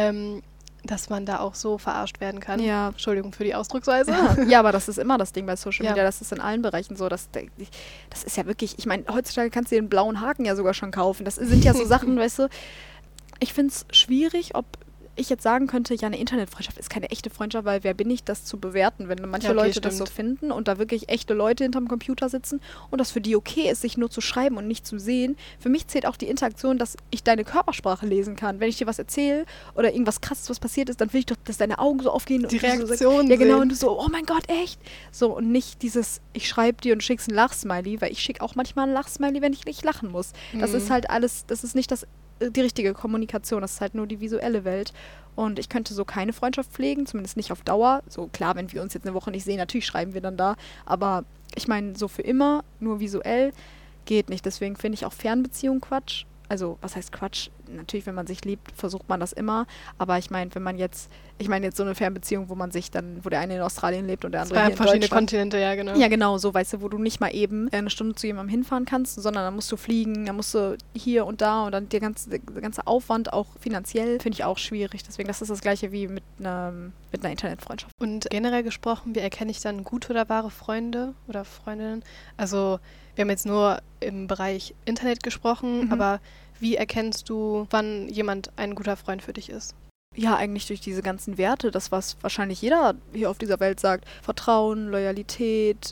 dass man da auch so verarscht werden kann. Ja. Entschuldigung für die Ausdrucksweise. Ja, aber das ist immer das Ding bei Social Media, das ist in allen Bereichen so. Das ist ja wirklich, ich meine, heutzutage kannst du dir den blauen Haken ja sogar schon kaufen. Das sind ja so Sachen, weißt du, ich finde es schwierig, ob ich jetzt sagen könnte, ja, eine Internetfreundschaft ist keine echte Freundschaft, weil wer bin ich, das zu bewerten, wenn manche Leute das so finden und da wirklich echte Leute hinterm Computer sitzen und das für die okay ist, sich nur zu schreiben und nicht zu sehen. Für mich zählt auch die Interaktion, dass ich deine Körpersprache lesen kann. Wenn ich dir was erzähle oder irgendwas Krasses, was passiert ist, dann will ich doch, dass deine Augen so aufgehen. Die und Reaktion so, ja, genau, und du so, oh mein Gott, echt? So, und nicht dieses, ich schreibe dir und schickst ein Lachsmiley, weil ich schicke auch manchmal ein Lachsmiley, wenn ich nicht lachen muss. Das ist halt alles, das ist nicht die richtige Kommunikation, das ist halt nur die visuelle Welt. Und ich könnte so keine Freundschaft pflegen, zumindest nicht auf Dauer. So klar, wenn wir uns jetzt eine Woche nicht sehen, natürlich schreiben wir dann da. Aber ich meine, so für immer, nur visuell, geht nicht. Deswegen finde ich auch Fernbeziehungen Quatsch. Also, was heißt Quatsch? Natürlich, wenn man sich liebt, versucht man das immer. Aber ich meine, jetzt so eine Fernbeziehung, wo der eine in Australien lebt und der andere hier in verschiedene Deutschland. Kontinente, ja, genau. Ja, genau, so, weißt du, wo du nicht mal eben eine Stunde zu jemandem hinfahren kannst, sondern dann musst du fliegen, dann musst du hier und da und dann der ganze Aufwand, auch finanziell, finde ich auch schwierig. Deswegen, das ist das Gleiche wie mit einer Internetfreundschaft. Und generell gesprochen, wie erkenne ich dann gute oder wahre Freunde oder Freundinnen? Also, wir haben jetzt nur im Bereich Internet gesprochen, aber wie erkennst du, wann jemand ein guter Freund für dich ist? Ja, eigentlich durch diese ganzen Werte, das, was wahrscheinlich jeder hier auf dieser Welt sagt. Vertrauen, Loyalität,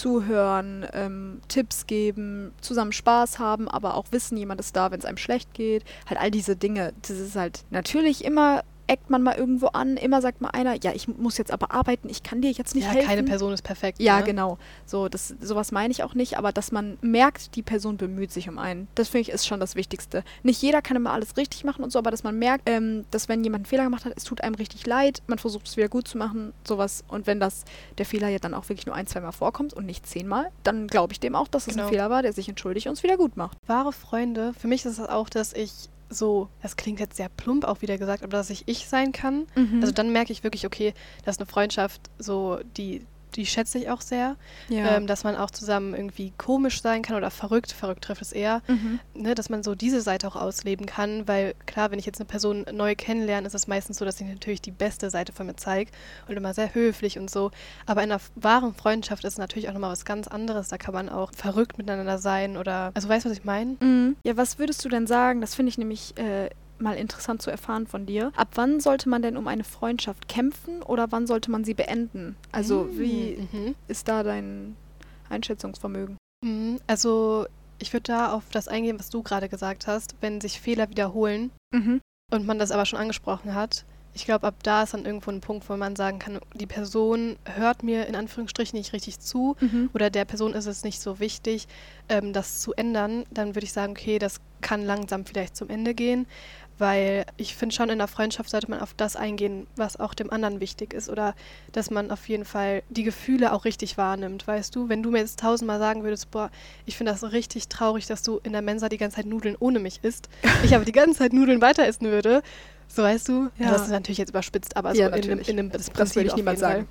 Zuhören, Tipps geben, zusammen Spaß haben, aber auch wissen, jemand ist da, wenn es einem schlecht geht. Halt all diese Dinge. Das ist halt natürlich immer, eckt man mal irgendwo an, immer sagt mal einer, ja, ich muss jetzt aber arbeiten, ich kann dir jetzt nicht helfen. Ja, keine Person ist perfekt. Ja, ne? genau. So, sowas meine ich auch nicht, aber dass man merkt, die Person bemüht sich um einen. Das finde ich ist schon das Wichtigste. Nicht jeder kann immer alles richtig machen und so, aber dass man merkt, dass wenn jemand einen Fehler gemacht hat, es tut einem richtig leid, man versucht es wieder gut zu machen, sowas. Und wenn der Fehler ja dann auch wirklich nur 1-2 Mal vorkommt und nicht 10 Mal, dann glaube ich dem auch, dass es ein Fehler war, der sich entschuldigt und es wieder gut macht. Wahre Freunde, für mich ist es auch, dass ich das klingt jetzt sehr plump auch wieder gesagt, aber dass ich sein kann. Also dann merke ich wirklich, okay, das ist eine Freundschaft, so die die schätze ich auch sehr, dass man auch zusammen irgendwie komisch sein kann oder verrückt trifft es eher, ne, dass man so diese Seite auch ausleben kann, weil klar, wenn ich jetzt eine Person neu kennenlerne, ist es meistens so, dass ich natürlich die beste Seite von mir zeige und immer sehr höflich und so, aber in einer wahren Freundschaft ist es natürlich auch nochmal was ganz anderes, da kann man auch verrückt miteinander sein oder, also weißt du, was ich meine? Ja, was würdest du denn sagen, das finde ich nämlich mal interessant zu erfahren von dir. Ab wann sollte man denn um eine Freundschaft kämpfen oder wann sollte man sie beenden? Also wie ist da dein Einschätzungsvermögen? Also ich würde da auf das eingehen, was du gerade gesagt hast, wenn sich Fehler wiederholen und man das aber schon angesprochen hat. Ich glaube, ab da ist dann irgendwo ein Punkt, wo man sagen kann, die Person hört mir in Anführungsstrichen nicht richtig zu oder der Person ist es nicht so wichtig, das zu ändern. Dann würde ich sagen, okay, das kann langsam vielleicht zum Ende gehen, weil ich finde schon, in der Freundschaft sollte man auf das eingehen, was auch dem anderen wichtig ist oder dass man auf jeden Fall die Gefühle auch richtig wahrnimmt, weißt du? Wenn du mir jetzt 1000-mal sagen würdest, boah, ich finde das richtig traurig, dass du in der Mensa die ganze Zeit Nudeln ohne mich isst, ich aber die ganze Zeit Nudeln weiter essen würde, so weißt du? Ja. Das ist natürlich jetzt überspitzt, aber ja, so in einem das würde ich niemals sagen.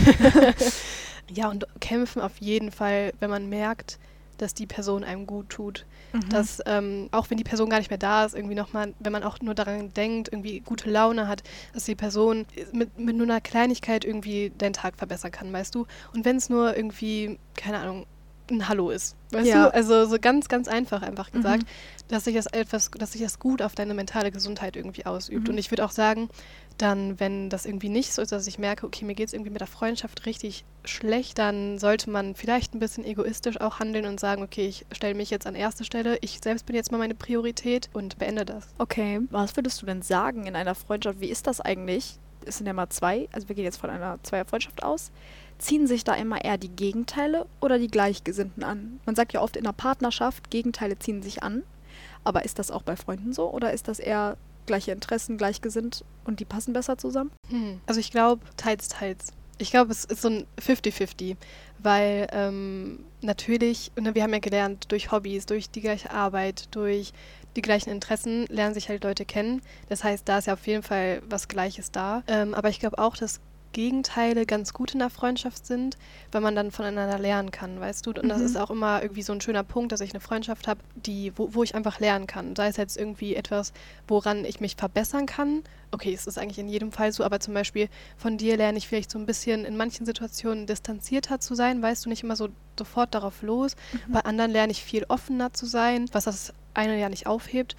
Ja, und kämpfen auf jeden Fall, wenn man merkt, dass die Person einem gut tut. Dass, auch wenn die Person gar nicht mehr da ist, irgendwie nochmal, wenn man auch nur daran denkt, irgendwie gute Laune hat, dass die Person mit nur einer Kleinigkeit irgendwie deinen Tag verbessern kann, weißt du? Und wenn es nur irgendwie, keine Ahnung, ein Hallo ist, weißt du? Also so ganz, ganz einfach gesagt, dass sich das gut auf deine mentale Gesundheit irgendwie ausübt. Und ich würde auch sagen, dann, wenn das irgendwie nicht so ist, dass ich merke, okay, mir geht es irgendwie mit der Freundschaft richtig schlecht, dann sollte man vielleicht ein bisschen egoistisch auch handeln und sagen, okay, ich stelle mich jetzt an erste Stelle, ich selbst bin jetzt mal meine Priorität und beende das. Okay, was würdest du denn sagen in einer Freundschaft? Wie ist das eigentlich? Es sind ja mal zwei, also wir gehen jetzt von einer Zweierfreundschaft aus. Ziehen sich da immer eher die Gegenteile oder die Gleichgesinnten an? Man sagt ja oft in einer Partnerschaft, Gegenteile ziehen sich an. Aber ist das auch bei Freunden so oder ist das eher gleiche Interessen, gleichgesinnt und die passen besser zusammen? Also ich glaube, teils. Ich glaube, es ist so ein 50-50, weil natürlich, ne, wir haben ja gelernt, durch Hobbys, durch die gleiche Arbeit, durch die gleichen Interessen lernen sich halt Leute kennen. Das heißt, da ist ja auf jeden Fall was Gleiches da. Aber ich glaube auch, dass Gegenteile ganz gut in der Freundschaft sind, weil man dann voneinander lernen kann, weißt du? Und das ist auch immer irgendwie so ein schöner Punkt, dass ich eine Freundschaft habe, wo ich einfach lernen kann. Sei es jetzt irgendwie etwas, woran ich mich verbessern kann. Okay, es ist eigentlich in jedem Fall so, aber zum Beispiel von dir lerne ich vielleicht so ein bisschen in manchen Situationen distanzierter zu sein, weißt du, nicht immer so sofort darauf los. Bei anderen lerne ich viel offener zu sein, was das eine ja nicht aufhebt.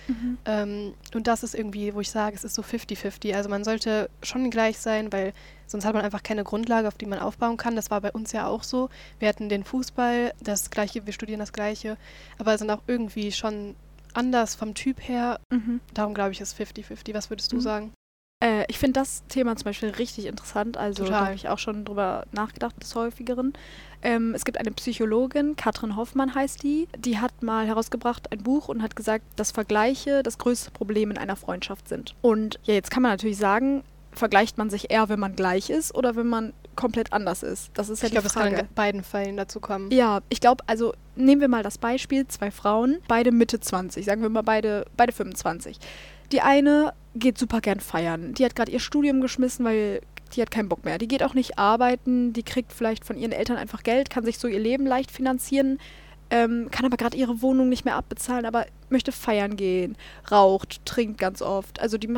Und das ist irgendwie, wo ich sage, es ist so 50-50. Also man sollte schon gleich sein, weil sonst hat man einfach keine Grundlage, auf die man aufbauen kann. Das war bei uns ja auch so. Wir hatten den Fußball, das Gleiche, wir studieren das Gleiche, aber sind auch irgendwie schon anders vom Typ her. Darum glaube ich, ist 50-50. Was würdest du sagen? Ich finde das Thema zum Beispiel richtig interessant. Also da habe ich auch schon drüber nachgedacht, des Häufigeren. Es gibt eine Psychologin, Katrin Hoffmann heißt die hat mal herausgebracht ein Buch und hat gesagt, dass Vergleiche das größte Problem in einer Freundschaft sind. Und ja, jetzt kann man natürlich sagen, vergleicht man sich eher, wenn man gleich ist oder wenn man komplett anders ist? Das ist ja die Frage. Ich glaube, es kann in beiden Fällen dazu kommen. Ja, ich glaube, also nehmen wir mal das Beispiel, 2 Frauen, beide Mitte 20, sagen wir mal beide 25. Die eine geht super gern feiern. Die hat gerade ihr Studium geschmissen, weil die hat keinen Bock mehr. Die geht auch nicht arbeiten, die kriegt vielleicht von ihren Eltern einfach Geld, kann sich so ihr Leben leicht finanzieren, kann aber gerade ihre Wohnung nicht mehr abbezahlen, aber möchte feiern gehen, raucht, trinkt ganz oft. Also die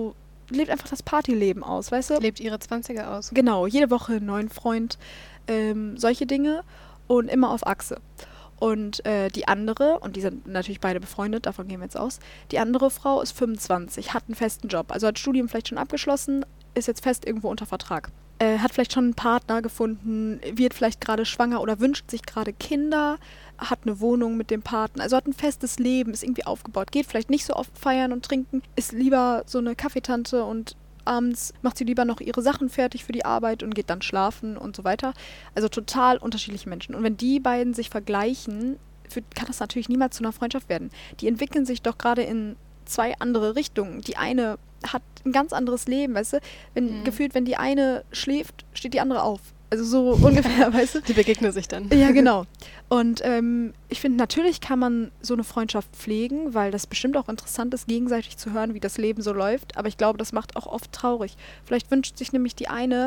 lebt einfach das Partyleben aus, weißt du? Lebt ihre 20er aus. Genau, jede Woche einen neuen Freund, solche Dinge und immer auf Achse. Und die andere, und die sind natürlich beide befreundet, davon gehen wir jetzt aus, die andere Frau ist 25, hat einen festen Job, also hat Studium vielleicht schon abgeschlossen, ist jetzt fest irgendwo unter Vertrag. Hat vielleicht schon einen Partner gefunden, wird vielleicht gerade schwanger oder wünscht sich gerade Kinder, hat eine Wohnung mit dem Partner, also hat ein festes Leben, ist irgendwie aufgebaut, geht vielleicht nicht so oft feiern und trinken, ist lieber so eine Kaffeetante und abends macht sie lieber noch ihre Sachen fertig für die Arbeit und geht dann schlafen und so weiter. Also total unterschiedliche Menschen. Und wenn die beiden sich vergleichen, kann das natürlich niemals zu einer Freundschaft werden. Die entwickeln sich doch gerade in 2 andere Richtungen. Die eine hat ein ganz anderes Leben, weißt du? Gefühlt, wenn die eine schläft, steht die andere auf. Also so ungefähr, weißt du? Die begegnen sich dann. Ja, genau. Und ich finde, natürlich kann man so eine Freundschaft pflegen, weil das bestimmt auch interessant ist, gegenseitig zu hören, wie das Leben so läuft. Aber ich glaube, das macht auch oft traurig. Vielleicht wünscht sich nämlich die eine,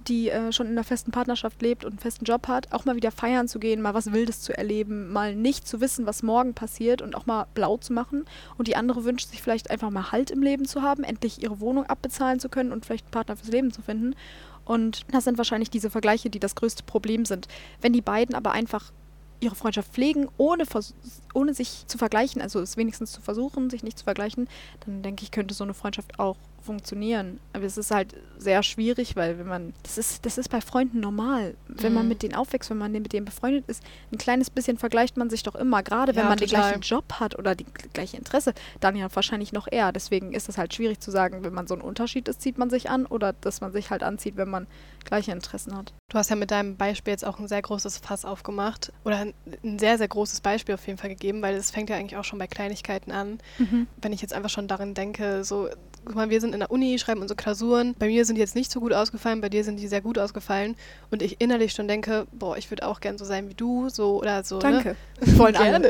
die schon in einer festen Partnerschaft lebt und einen festen Job hat, auch mal wieder feiern zu gehen, mal was Wildes zu erleben, mal nicht zu wissen, was morgen passiert und auch mal blau zu machen. Und die andere wünscht sich vielleicht einfach mal Halt im Leben zu haben, endlich ihre Wohnung abbezahlen zu können und vielleicht einen Partner fürs Leben zu finden. Und das sind wahrscheinlich diese Vergleiche, die das größte Problem sind. Wenn die beiden aber einfach ihre Freundschaft pflegen, ohne sich zu vergleichen, also es wenigstens zu versuchen, sich nicht zu vergleichen, dann denke ich, könnte so eine Freundschaft auch funktionieren. Aber es ist halt sehr schwierig, weil das ist bei Freunden normal. Wenn man mit denen aufwächst, wenn man mit denen befreundet ist, ein kleines bisschen vergleicht man sich doch immer, gerade wenn man den gleichen Job hat oder die gleiche Interesse, dann ja wahrscheinlich noch eher. Deswegen ist es halt schwierig zu sagen, wenn man so einen Unterschied ist, zieht man sich an oder dass man sich halt anzieht, wenn man gleiche Interessen hat. Du hast ja mit deinem Beispiel jetzt auch ein sehr großes Fass aufgemacht oder ein sehr, sehr großes Beispiel auf jeden Fall gegeben, weil es fängt ja eigentlich auch schon bei Kleinigkeiten an. Wenn ich jetzt einfach schon darin denke, so, guck mal, wir sind in der Uni, schreiben unsere Klausuren. Bei mir sind die jetzt nicht so gut ausgefallen, bei dir sind die sehr gut ausgefallen. Und ich innerlich schon denke, boah, ich würde auch gern so sein wie du, so oder so. Danke. Ne? Wollen gerne.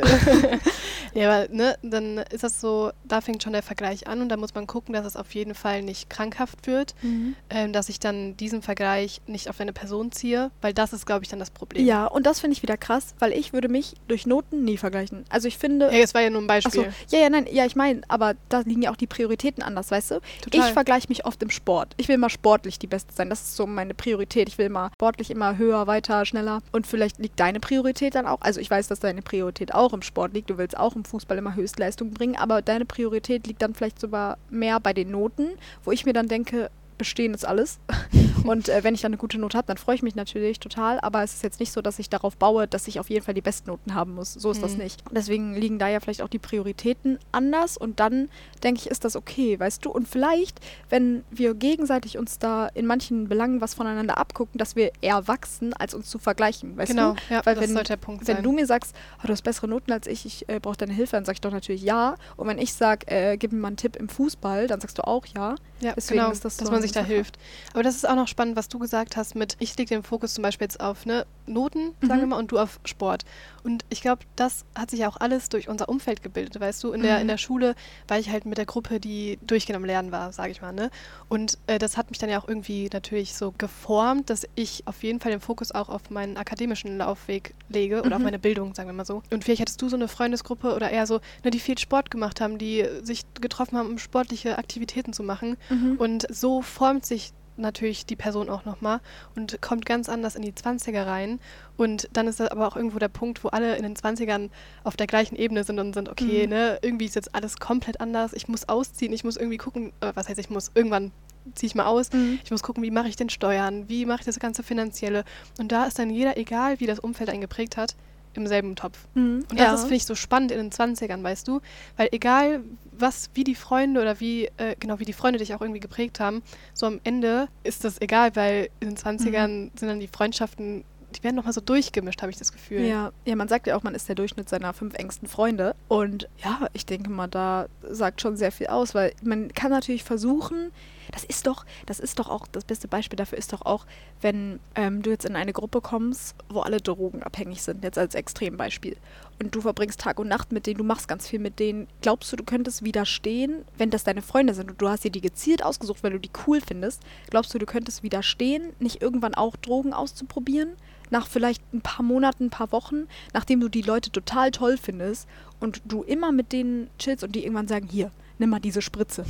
Ja, aber ne, dann ist das so, da fängt schon der Vergleich an und da muss man gucken, dass es auf jeden Fall nicht krankhaft wird, dass ich dann diesen Vergleich nicht auf eine Person ziehe, weil das ist, glaube ich, dann das Problem. Ja, und das finde ich wieder krass, weil ich würde mich durch Noten nie vergleichen. Also ich finde... Ja, das war ja nur ein Beispiel. Achso, ich meine, aber da liegen ja auch die Prioritäten anders, weißt du? Total. Ich vergleiche mich oft im Sport. Ich will mal sportlich die Beste sein. Das ist so meine Priorität. Ich will mal sportlich immer höher, weiter, schneller. Und vielleicht liegt deine Priorität dann auch. Also ich weiß, dass deine Priorität auch im Sport liegt. Du willst auch im Fußball immer Höchstleistung bringen. Aber deine Priorität liegt dann vielleicht sogar mehr bei den Noten, wo ich mir dann denke, bestehen ist alles. Und wenn ich dann eine gute Note habe, dann freue ich mich natürlich total. Aber es ist jetzt nicht so, dass ich darauf baue, dass ich auf jeden Fall die Bestnoten haben muss. So ist das nicht. Deswegen liegen da ja vielleicht auch die Prioritäten anders. Und dann denke ich, ist das okay, weißt du? Und vielleicht, wenn wir gegenseitig uns da in manchen Belangen was voneinander abgucken, dass wir eher wachsen, als uns zu vergleichen, weißt du? Genau, ja, weil das sollte der Punkt sein. Wenn du mir sagst, du hast bessere Noten als ich brauche deine Hilfe, dann sage ich doch natürlich ja. Und wenn ich sage, gib mir mal einen Tipp im Fußball, dann sagst du auch ja. Ja, deswegen genau, ist das so, dass man sich da hilft. Aber das ist auch noch spannend, was du gesagt hast mit, ich lege den Fokus zum Beispiel jetzt auf Noten, sagen wir mal, und du auf Sport. Und ich glaube, das hat sich ja auch alles durch unser Umfeld gebildet, weißt du? In der Schule war ich halt mit der Gruppe, die durchgehend am Lernen war, sage ich mal, ne? Und das hat mich dann ja auch irgendwie natürlich so geformt, dass ich auf jeden Fall den Fokus auch auf meinen akademischen Laufweg lege oder auf meine Bildung, sagen wir mal so. Und vielleicht hattest du so eine Freundesgruppe oder eher so, die viel Sport gemacht haben, die sich getroffen haben, um sportliche Aktivitäten zu machen. Und so formt sich natürlich die Person auch nochmal und kommt ganz anders in die 20er rein. Und dann ist das aber auch irgendwo der Punkt, wo alle in den 20ern auf der gleichen Ebene sind und sind, okay, irgendwie ist jetzt alles komplett anders. Ich muss ausziehen, ich muss irgendwie gucken, irgendwann ziehe ich mal aus. Ich muss gucken, wie mache ich den Steuern, wie mache ich das ganze Finanzielle. Und da ist dann jeder, egal wie das Umfeld einen geprägt hat, im selben Topf. Und das ist, finde ich, so spannend in den 20ern, weißt du? Weil egal, wie die Freunde oder wie die Freunde dich auch irgendwie geprägt haben, so am Ende ist das egal, weil in den 20ern sind dann die Freundschaften, die werden nochmal so durchgemischt, habe ich das Gefühl. Ja, man sagt ja auch, man ist der Durchschnitt seiner 5 engsten Freunde. Und ja, ich denke mal, da sagt schon sehr viel aus, weil man kann natürlich versuchen, das ist doch auch, das beste Beispiel dafür ist doch auch, wenn du jetzt in eine Gruppe kommst, wo alle drogenabhängig sind, jetzt als Extrembeispiel. Und du verbringst Tag und Nacht mit denen, du machst ganz viel mit denen. Glaubst du, du könntest widerstehen, wenn das deine Freunde sind und du hast dir die gezielt ausgesucht, weil du die cool findest? Glaubst du könntest widerstehen, nicht irgendwann auch Drogen auszuprobieren? Nach vielleicht ein paar Monaten, ein paar Wochen, nachdem du die Leute total toll findest und du immer mit denen chillst und die irgendwann sagen, hier, nimm mal diese Spritze,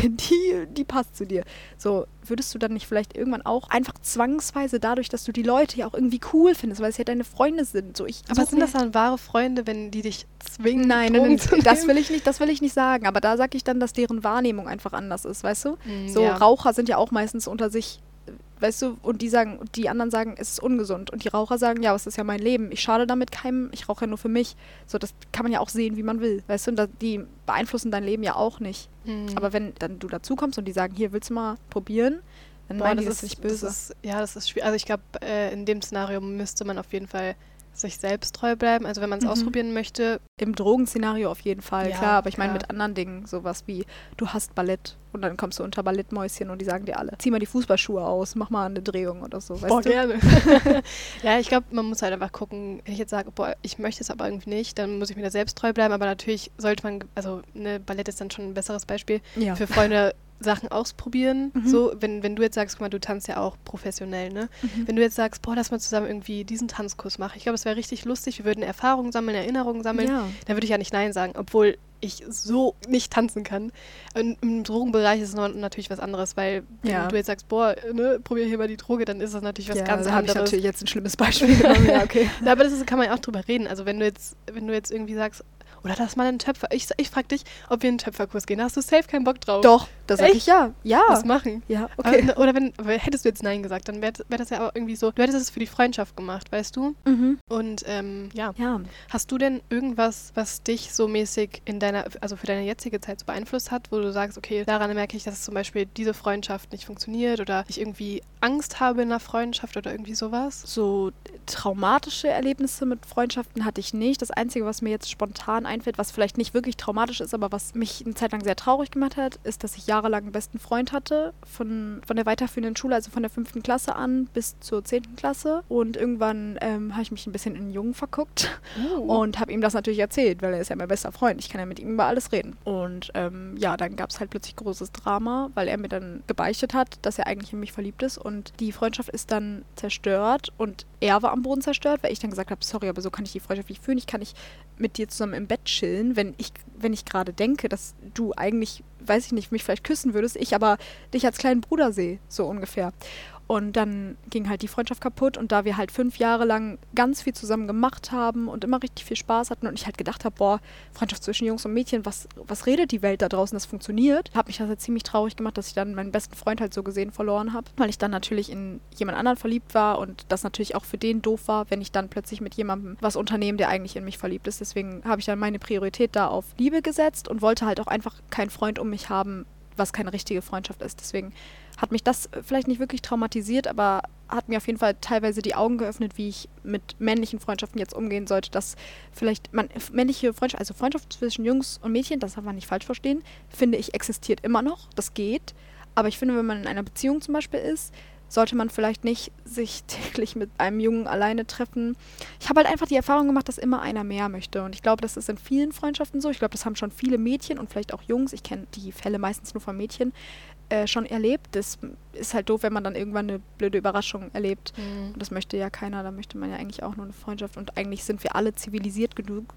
die passt zu dir. So, würdest du dann nicht vielleicht irgendwann auch einfach zwangsweise dadurch, dass du die Leute ja auch irgendwie cool findest, weil es ja deine Freunde sind. So, aber sind das dann wahre Freunde, wenn die dich zwingen? Nein, das will ich nicht sagen. Aber da sage ich dann, dass deren Wahrnehmung einfach anders ist, weißt du? Raucher sind ja auch meistens unter sich, weißt du, und die anderen sagen, es ist ungesund. Und die Raucher sagen, ja, es ist ja mein Leben. Ich schade damit keinem, ich rauche ja nur für mich. So, das kann man ja auch sehen, wie man will. Weißt du, und die beeinflussen dein Leben ja auch nicht. Aber wenn dann du dazukommst und die sagen, hier, willst du mal probieren? Dann meinen die das nicht böse. Das ist schwierig. Also ich glaube, in dem Szenario müsste man auf jeden Fall sich selbst treu bleiben. Also wenn man es ausprobieren möchte. Im Drogenszenario auf jeden Fall, ja, klar. Aber ich meine mit anderen Dingen, sowas wie, du hast Ballett und dann kommst du unter Ballettmäuschen und die sagen dir alle, zieh mal die Fußballschuhe aus, mach mal eine Drehung oder so, weißt du? Gerne. Ja, ich glaube, man muss halt einfach gucken, wenn ich jetzt sage, ich möchte es aber irgendwie nicht, dann muss ich mir da selbst treu bleiben. Aber natürlich sollte man, Ballett ist dann schon ein besseres Beispiel. Ja. Für Freunde Sachen ausprobieren. So, wenn du jetzt sagst, guck mal, du tanzt ja auch professionell, ne? Wenn du jetzt sagst, boah, lass mal zusammen irgendwie diesen Tanzkurs machen. Ich glaube, es wäre richtig lustig. Wir würden Erfahrungen sammeln, Erinnerungen sammeln. Ja. Da würde ich ja nicht Nein sagen, obwohl ich so nicht tanzen kann. Im Drogenbereich ist es natürlich was anderes, weil wenn du jetzt sagst, boah, ne, probier hier mal die Droge, dann ist das natürlich was ganz da habe anderes. ich natürlich jetzt ein schlimmes Beispiel genommen. Ja, okay. Ja, aber kann man ja auch drüber reden. Also wenn du jetzt irgendwie sagst, oder lass mal einen Töpfer. Ich frage dich, ob wir in einen Töpferkurs gehen. Da hast du safe keinen Bock drauf. Doch, da sag ich ja. Ja. Das machen. Ja, okay. Aber hättest du jetzt Nein gesagt, dann wäre das ja auch irgendwie so, du hättest es für die Freundschaft gemacht, weißt du? Und ja. Hast du denn irgendwas, was dich so mäßig also für deine jetzige Zeit so beeinflusst hat, wo du sagst, okay, daran merke ich, dass zum Beispiel diese Freundschaft nicht funktioniert oder ich irgendwie Angst habe in einer Freundschaft oder irgendwie sowas? So traumatische Erlebnisse mit Freundschaften hatte ich nicht. Das Einzige, was mir jetzt spontan einfällt, was vielleicht nicht wirklich traumatisch ist, aber was mich eine Zeit lang sehr traurig gemacht hat, ist, dass ich jahrelang einen besten Freund hatte von der weiterführenden Schule, also von der 5. Klasse an bis zur 10. Klasse. Und irgendwann habe ich mich ein bisschen in einen Jungen verguckt und habe ihm das natürlich erzählt, weil er ist ja mein bester Freund. Ich kann ja mit ihm über alles reden. Und dann gab es halt plötzlich großes Drama, weil er mir dann gebeichtet hat, dass er eigentlich in mich verliebt ist. Und die Freundschaft ist dann zerstört und er war am Boden zerstört, weil ich dann gesagt habe, sorry, aber so kann ich die Freundschaft nicht führen. Ich kann nicht mit dir zusammen im Bett chillen, wenn ich gerade denke, dass du eigentlich, weiß ich nicht, mich vielleicht küssen würdest, ich aber dich als kleinen Bruder sehe, so ungefähr. Und dann ging halt die Freundschaft kaputt und da wir halt 5 Jahre lang ganz viel zusammen gemacht haben und immer richtig viel Spaß hatten und ich halt gedacht habe, boah, Freundschaft zwischen Jungs und Mädchen, was redet die Welt da draußen, das funktioniert, hat mich das halt ziemlich traurig gemacht, dass ich dann meinen besten Freund halt so gesehen verloren habe, weil ich dann natürlich in jemand anderen verliebt war und das natürlich auch für den doof war, wenn ich dann plötzlich mit jemandem was unternehme, der eigentlich in mich verliebt ist. Deswegen habe ich dann meine Priorität da auf Liebe gesetzt und wollte halt auch einfach keinen Freund um mich haben, was keine richtige Freundschaft ist. Deswegen hat mich das vielleicht nicht wirklich traumatisiert, aber hat mir auf jeden Fall teilweise die Augen geöffnet, wie ich mit männlichen Freundschaften jetzt umgehen sollte, dass vielleicht männliche Freundschaft, also Freundschaft zwischen Jungs und Mädchen, das darf man nicht falsch verstehen, finde ich, existiert immer noch, das geht, aber ich finde, wenn man in einer Beziehung zum Beispiel ist, sollte man vielleicht nicht sich täglich mit einem Jungen alleine treffen. Ich habe halt einfach die Erfahrung gemacht, dass immer einer mehr möchte. Und ich glaube, das ist in vielen Freundschaften so. Ich glaube, das haben schon viele Mädchen und vielleicht auch Jungs. Ich kenne die Fälle meistens nur von Mädchen. Schon erlebt. Das ist halt doof, wenn man dann irgendwann eine blöde Überraschung erlebt. Und das möchte ja keiner. Da möchte man ja eigentlich auch nur eine Freundschaft. Und eigentlich sind wir alle zivilisiert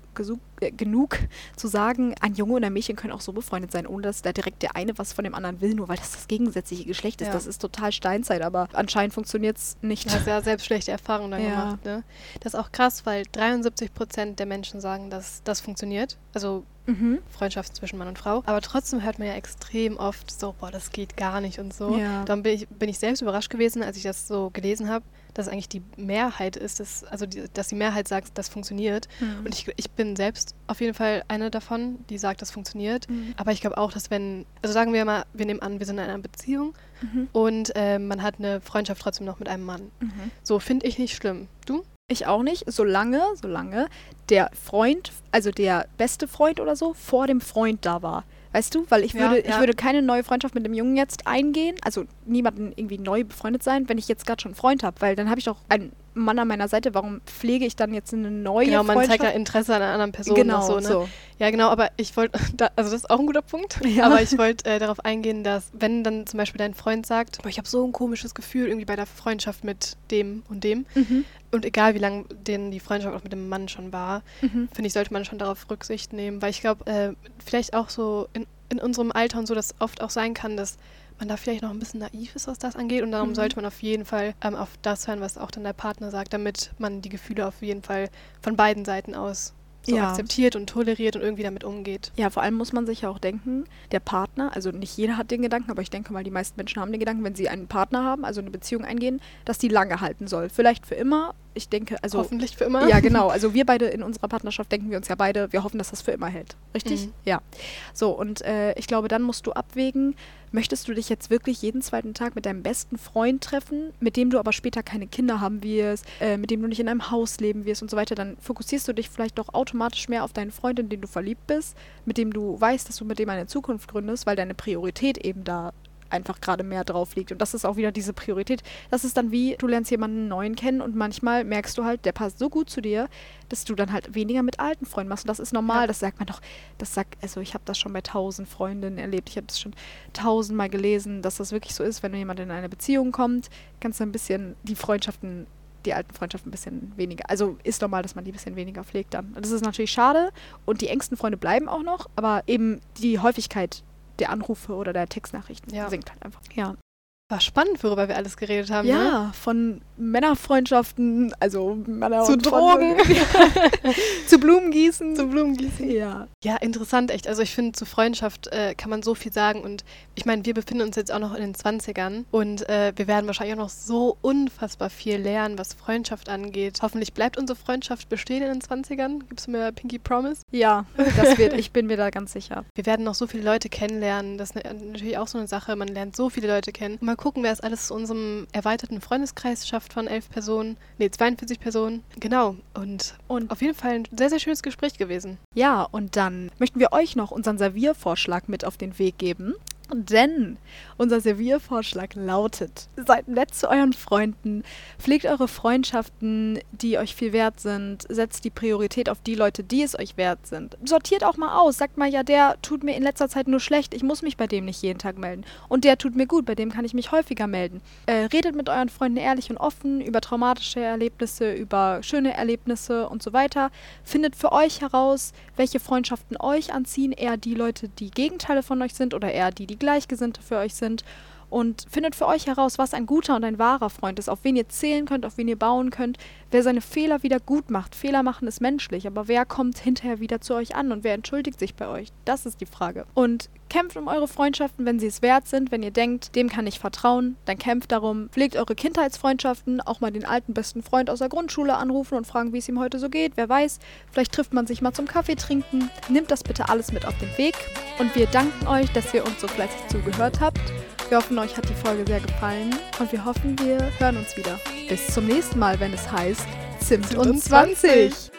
genug zu sagen, ein Junge und ein Mädchen können auch so befreundet sein, ohne dass da direkt der eine was von dem anderen will, nur weil das gegensätzliche Geschlecht ist. Ja. Das ist total Steinzeit, aber anscheinend funktioniert es nicht. Du hast ja selbst schlechte Erfahrungen dann gemacht. Ne? Das ist auch krass, weil 73% der Menschen sagen, dass das funktioniert. Also Freundschaft zwischen Mann und Frau. Aber trotzdem hört man ja extrem oft so, boah, das geht gar nicht und so. Ja. Dann bin ich selbst überrascht gewesen, als ich das so gelesen habe, dass eigentlich die Mehrheit ist, dass die Mehrheit sagt, das funktioniert. Und ich bin selbst auf jeden Fall eine davon, die sagt, das funktioniert. Aber ich glaube auch, dass also sagen wir mal, wir nehmen an, wir sind in einer Beziehung und man hat eine Freundschaft trotzdem noch mit einem Mann. So finde ich nicht schlimm. Du? Ich auch nicht, solange der Freund, also der beste Freund oder so, vor dem Freund da war. Weißt du? Weil ich würde keine neue Freundschaft mit dem Jungen jetzt eingehen, also niemanden irgendwie neu befreundet sein, wenn ich jetzt gerade schon einen Freund habe, weil dann habe ich doch einen Mann an meiner Seite, warum pflege ich dann jetzt eine neue Freundschaft? Genau, man zeigt ja Interesse an einer anderen Person. Genau, so, ne? so. Ja, genau, aber ich wollte, also das ist auch ein guter Punkt, aber ich wollte darauf eingehen, dass wenn dann zum Beispiel dein Freund sagt, boah, ich habe so ein komisches Gefühl irgendwie bei der Freundschaft mit dem und dem und egal wie lange die Freundschaft auch mit dem Mann schon war, finde ich, sollte man schon darauf Rücksicht nehmen, weil ich glaube, vielleicht auch so in unserem Alter und so, dass oft auch sein kann, dass man da vielleicht noch ein bisschen naiv ist, was das angeht und darum sollte man auf jeden Fall auf das hören, was auch dann der Partner sagt, damit man die Gefühle auf jeden Fall von beiden Seiten aus so akzeptiert und toleriert und irgendwie damit umgeht. Ja, vor allem muss man sich ja auch denken, der Partner, also nicht jeder hat den Gedanken, aber ich denke mal, die meisten Menschen haben den Gedanken, wenn sie einen Partner haben, also eine Beziehung eingehen, dass die lange halten soll. Vielleicht für immer. Ich denke, also... Hoffentlich für immer. Ja, genau. Also wir beide in unserer Partnerschaft denken wir uns ja beide, wir hoffen, dass das für immer hält. Richtig? Ja. So, und ich glaube, dann musst du abwägen, möchtest du dich jetzt wirklich jeden zweiten Tag mit deinem besten Freund treffen, mit dem du aber später keine Kinder haben wirst, mit dem du nicht in einem Haus leben wirst und so weiter, dann fokussierst du dich vielleicht doch automatisch mehr auf deinen Freund, in den du verliebt bist, mit dem du weißt, dass du mit dem eine Zukunft gründest, weil deine Priorität eben da einfach gerade mehr drauf liegt. Und das ist auch wieder diese Priorität. Das ist dann wie, du lernst jemanden neuen kennen und manchmal merkst du halt, der passt so gut zu dir, dass du dann halt weniger mit alten Freunden machst. Und das ist normal, das sagt man doch, also ich habe das schon bei 1000 Freundinnen erlebt, ich habe das schon 1000-mal gelesen, dass das wirklich so ist, wenn jemand in eine Beziehung kommt, kannst du ein bisschen die alten Freundschaften ein bisschen weniger. Also ist normal, dass man die ein bisschen weniger pflegt dann. Das ist natürlich schade und die engsten Freunde bleiben auch noch, aber eben die Häufigkeit der Anrufe oder der Textnachrichten sinkt halt einfach. Ja. War spannend, worüber wir alles geredet haben. Ja, ne? Von Männerfreundschaften, also Männer zu und Drogen, zu Blumengießen. Zu Blumengießen. Ja. Ja, interessant, echt. Also ich finde, zu Freundschaft kann man so viel sagen. Und ich meine, wir befinden uns jetzt auch noch in den 20ern. Und wir werden wahrscheinlich auch noch so unfassbar viel lernen, was Freundschaft angeht. Hoffentlich bleibt unsere Freundschaft bestehen in den 20ern. Gibst du mir Pinky Promise? Ja, ich bin mir da ganz sicher. Wir werden noch so viele Leute kennenlernen. Das ist natürlich auch so eine Sache. Man lernt so viele Leute kennen. Mal gucken, wer es alles zu unserem erweiterten Freundeskreis schafft von 42 Personen. Genau. Und auf jeden Fall ein sehr, sehr schönes Gespräch gewesen. Ja, und dann möchten wir euch noch unseren Serviervorschlag mit auf den Weg geben. Denn unser Serviervorschlag lautet: Seid nett zu euren Freunden, pflegt eure Freundschaften, die euch viel wert sind, setzt die Priorität auf die Leute, die es euch wert sind. Sortiert auch mal aus, sagt mal, ja, der tut mir in letzter Zeit nur schlecht, ich muss mich bei dem nicht jeden Tag melden. Und der tut mir gut, bei dem kann ich mich häufiger melden. Redet mit euren Freunden ehrlich und offen über traumatische Erlebnisse, über schöne Erlebnisse und so weiter. Findet für euch heraus, welche Freundschaften euch anziehen, eher die Leute, die Gegenteile von euch sind oder eher die Gleichgesinnte für euch sind, und findet für euch heraus, was ein guter und ein wahrer Freund ist, auf wen ihr zählen könnt, auf wen ihr bauen könnt, wer seine Fehler wieder gut macht. Fehler machen ist menschlich, aber wer kommt hinterher wieder zu euch an und wer entschuldigt sich bei euch? Das ist die Frage. Und kämpft um eure Freundschaften, wenn sie es wert sind, wenn ihr denkt, dem kann ich vertrauen, dann kämpft darum. Pflegt eure Kindheitsfreundschaften, auch mal den alten besten Freund aus der Grundschule anrufen und fragen, wie es ihm heute so geht. Wer weiß, vielleicht trifft man sich mal zum Kaffee trinken. Nehmt das bitte alles mit auf den Weg und wir danken euch, dass ihr uns so fleißig zugehört habt. Wir hoffen, euch hat die Folge sehr gefallen und wir hoffen, wir hören uns wieder. Bis zum nächsten Mal, wenn es heißt Zimt und 20.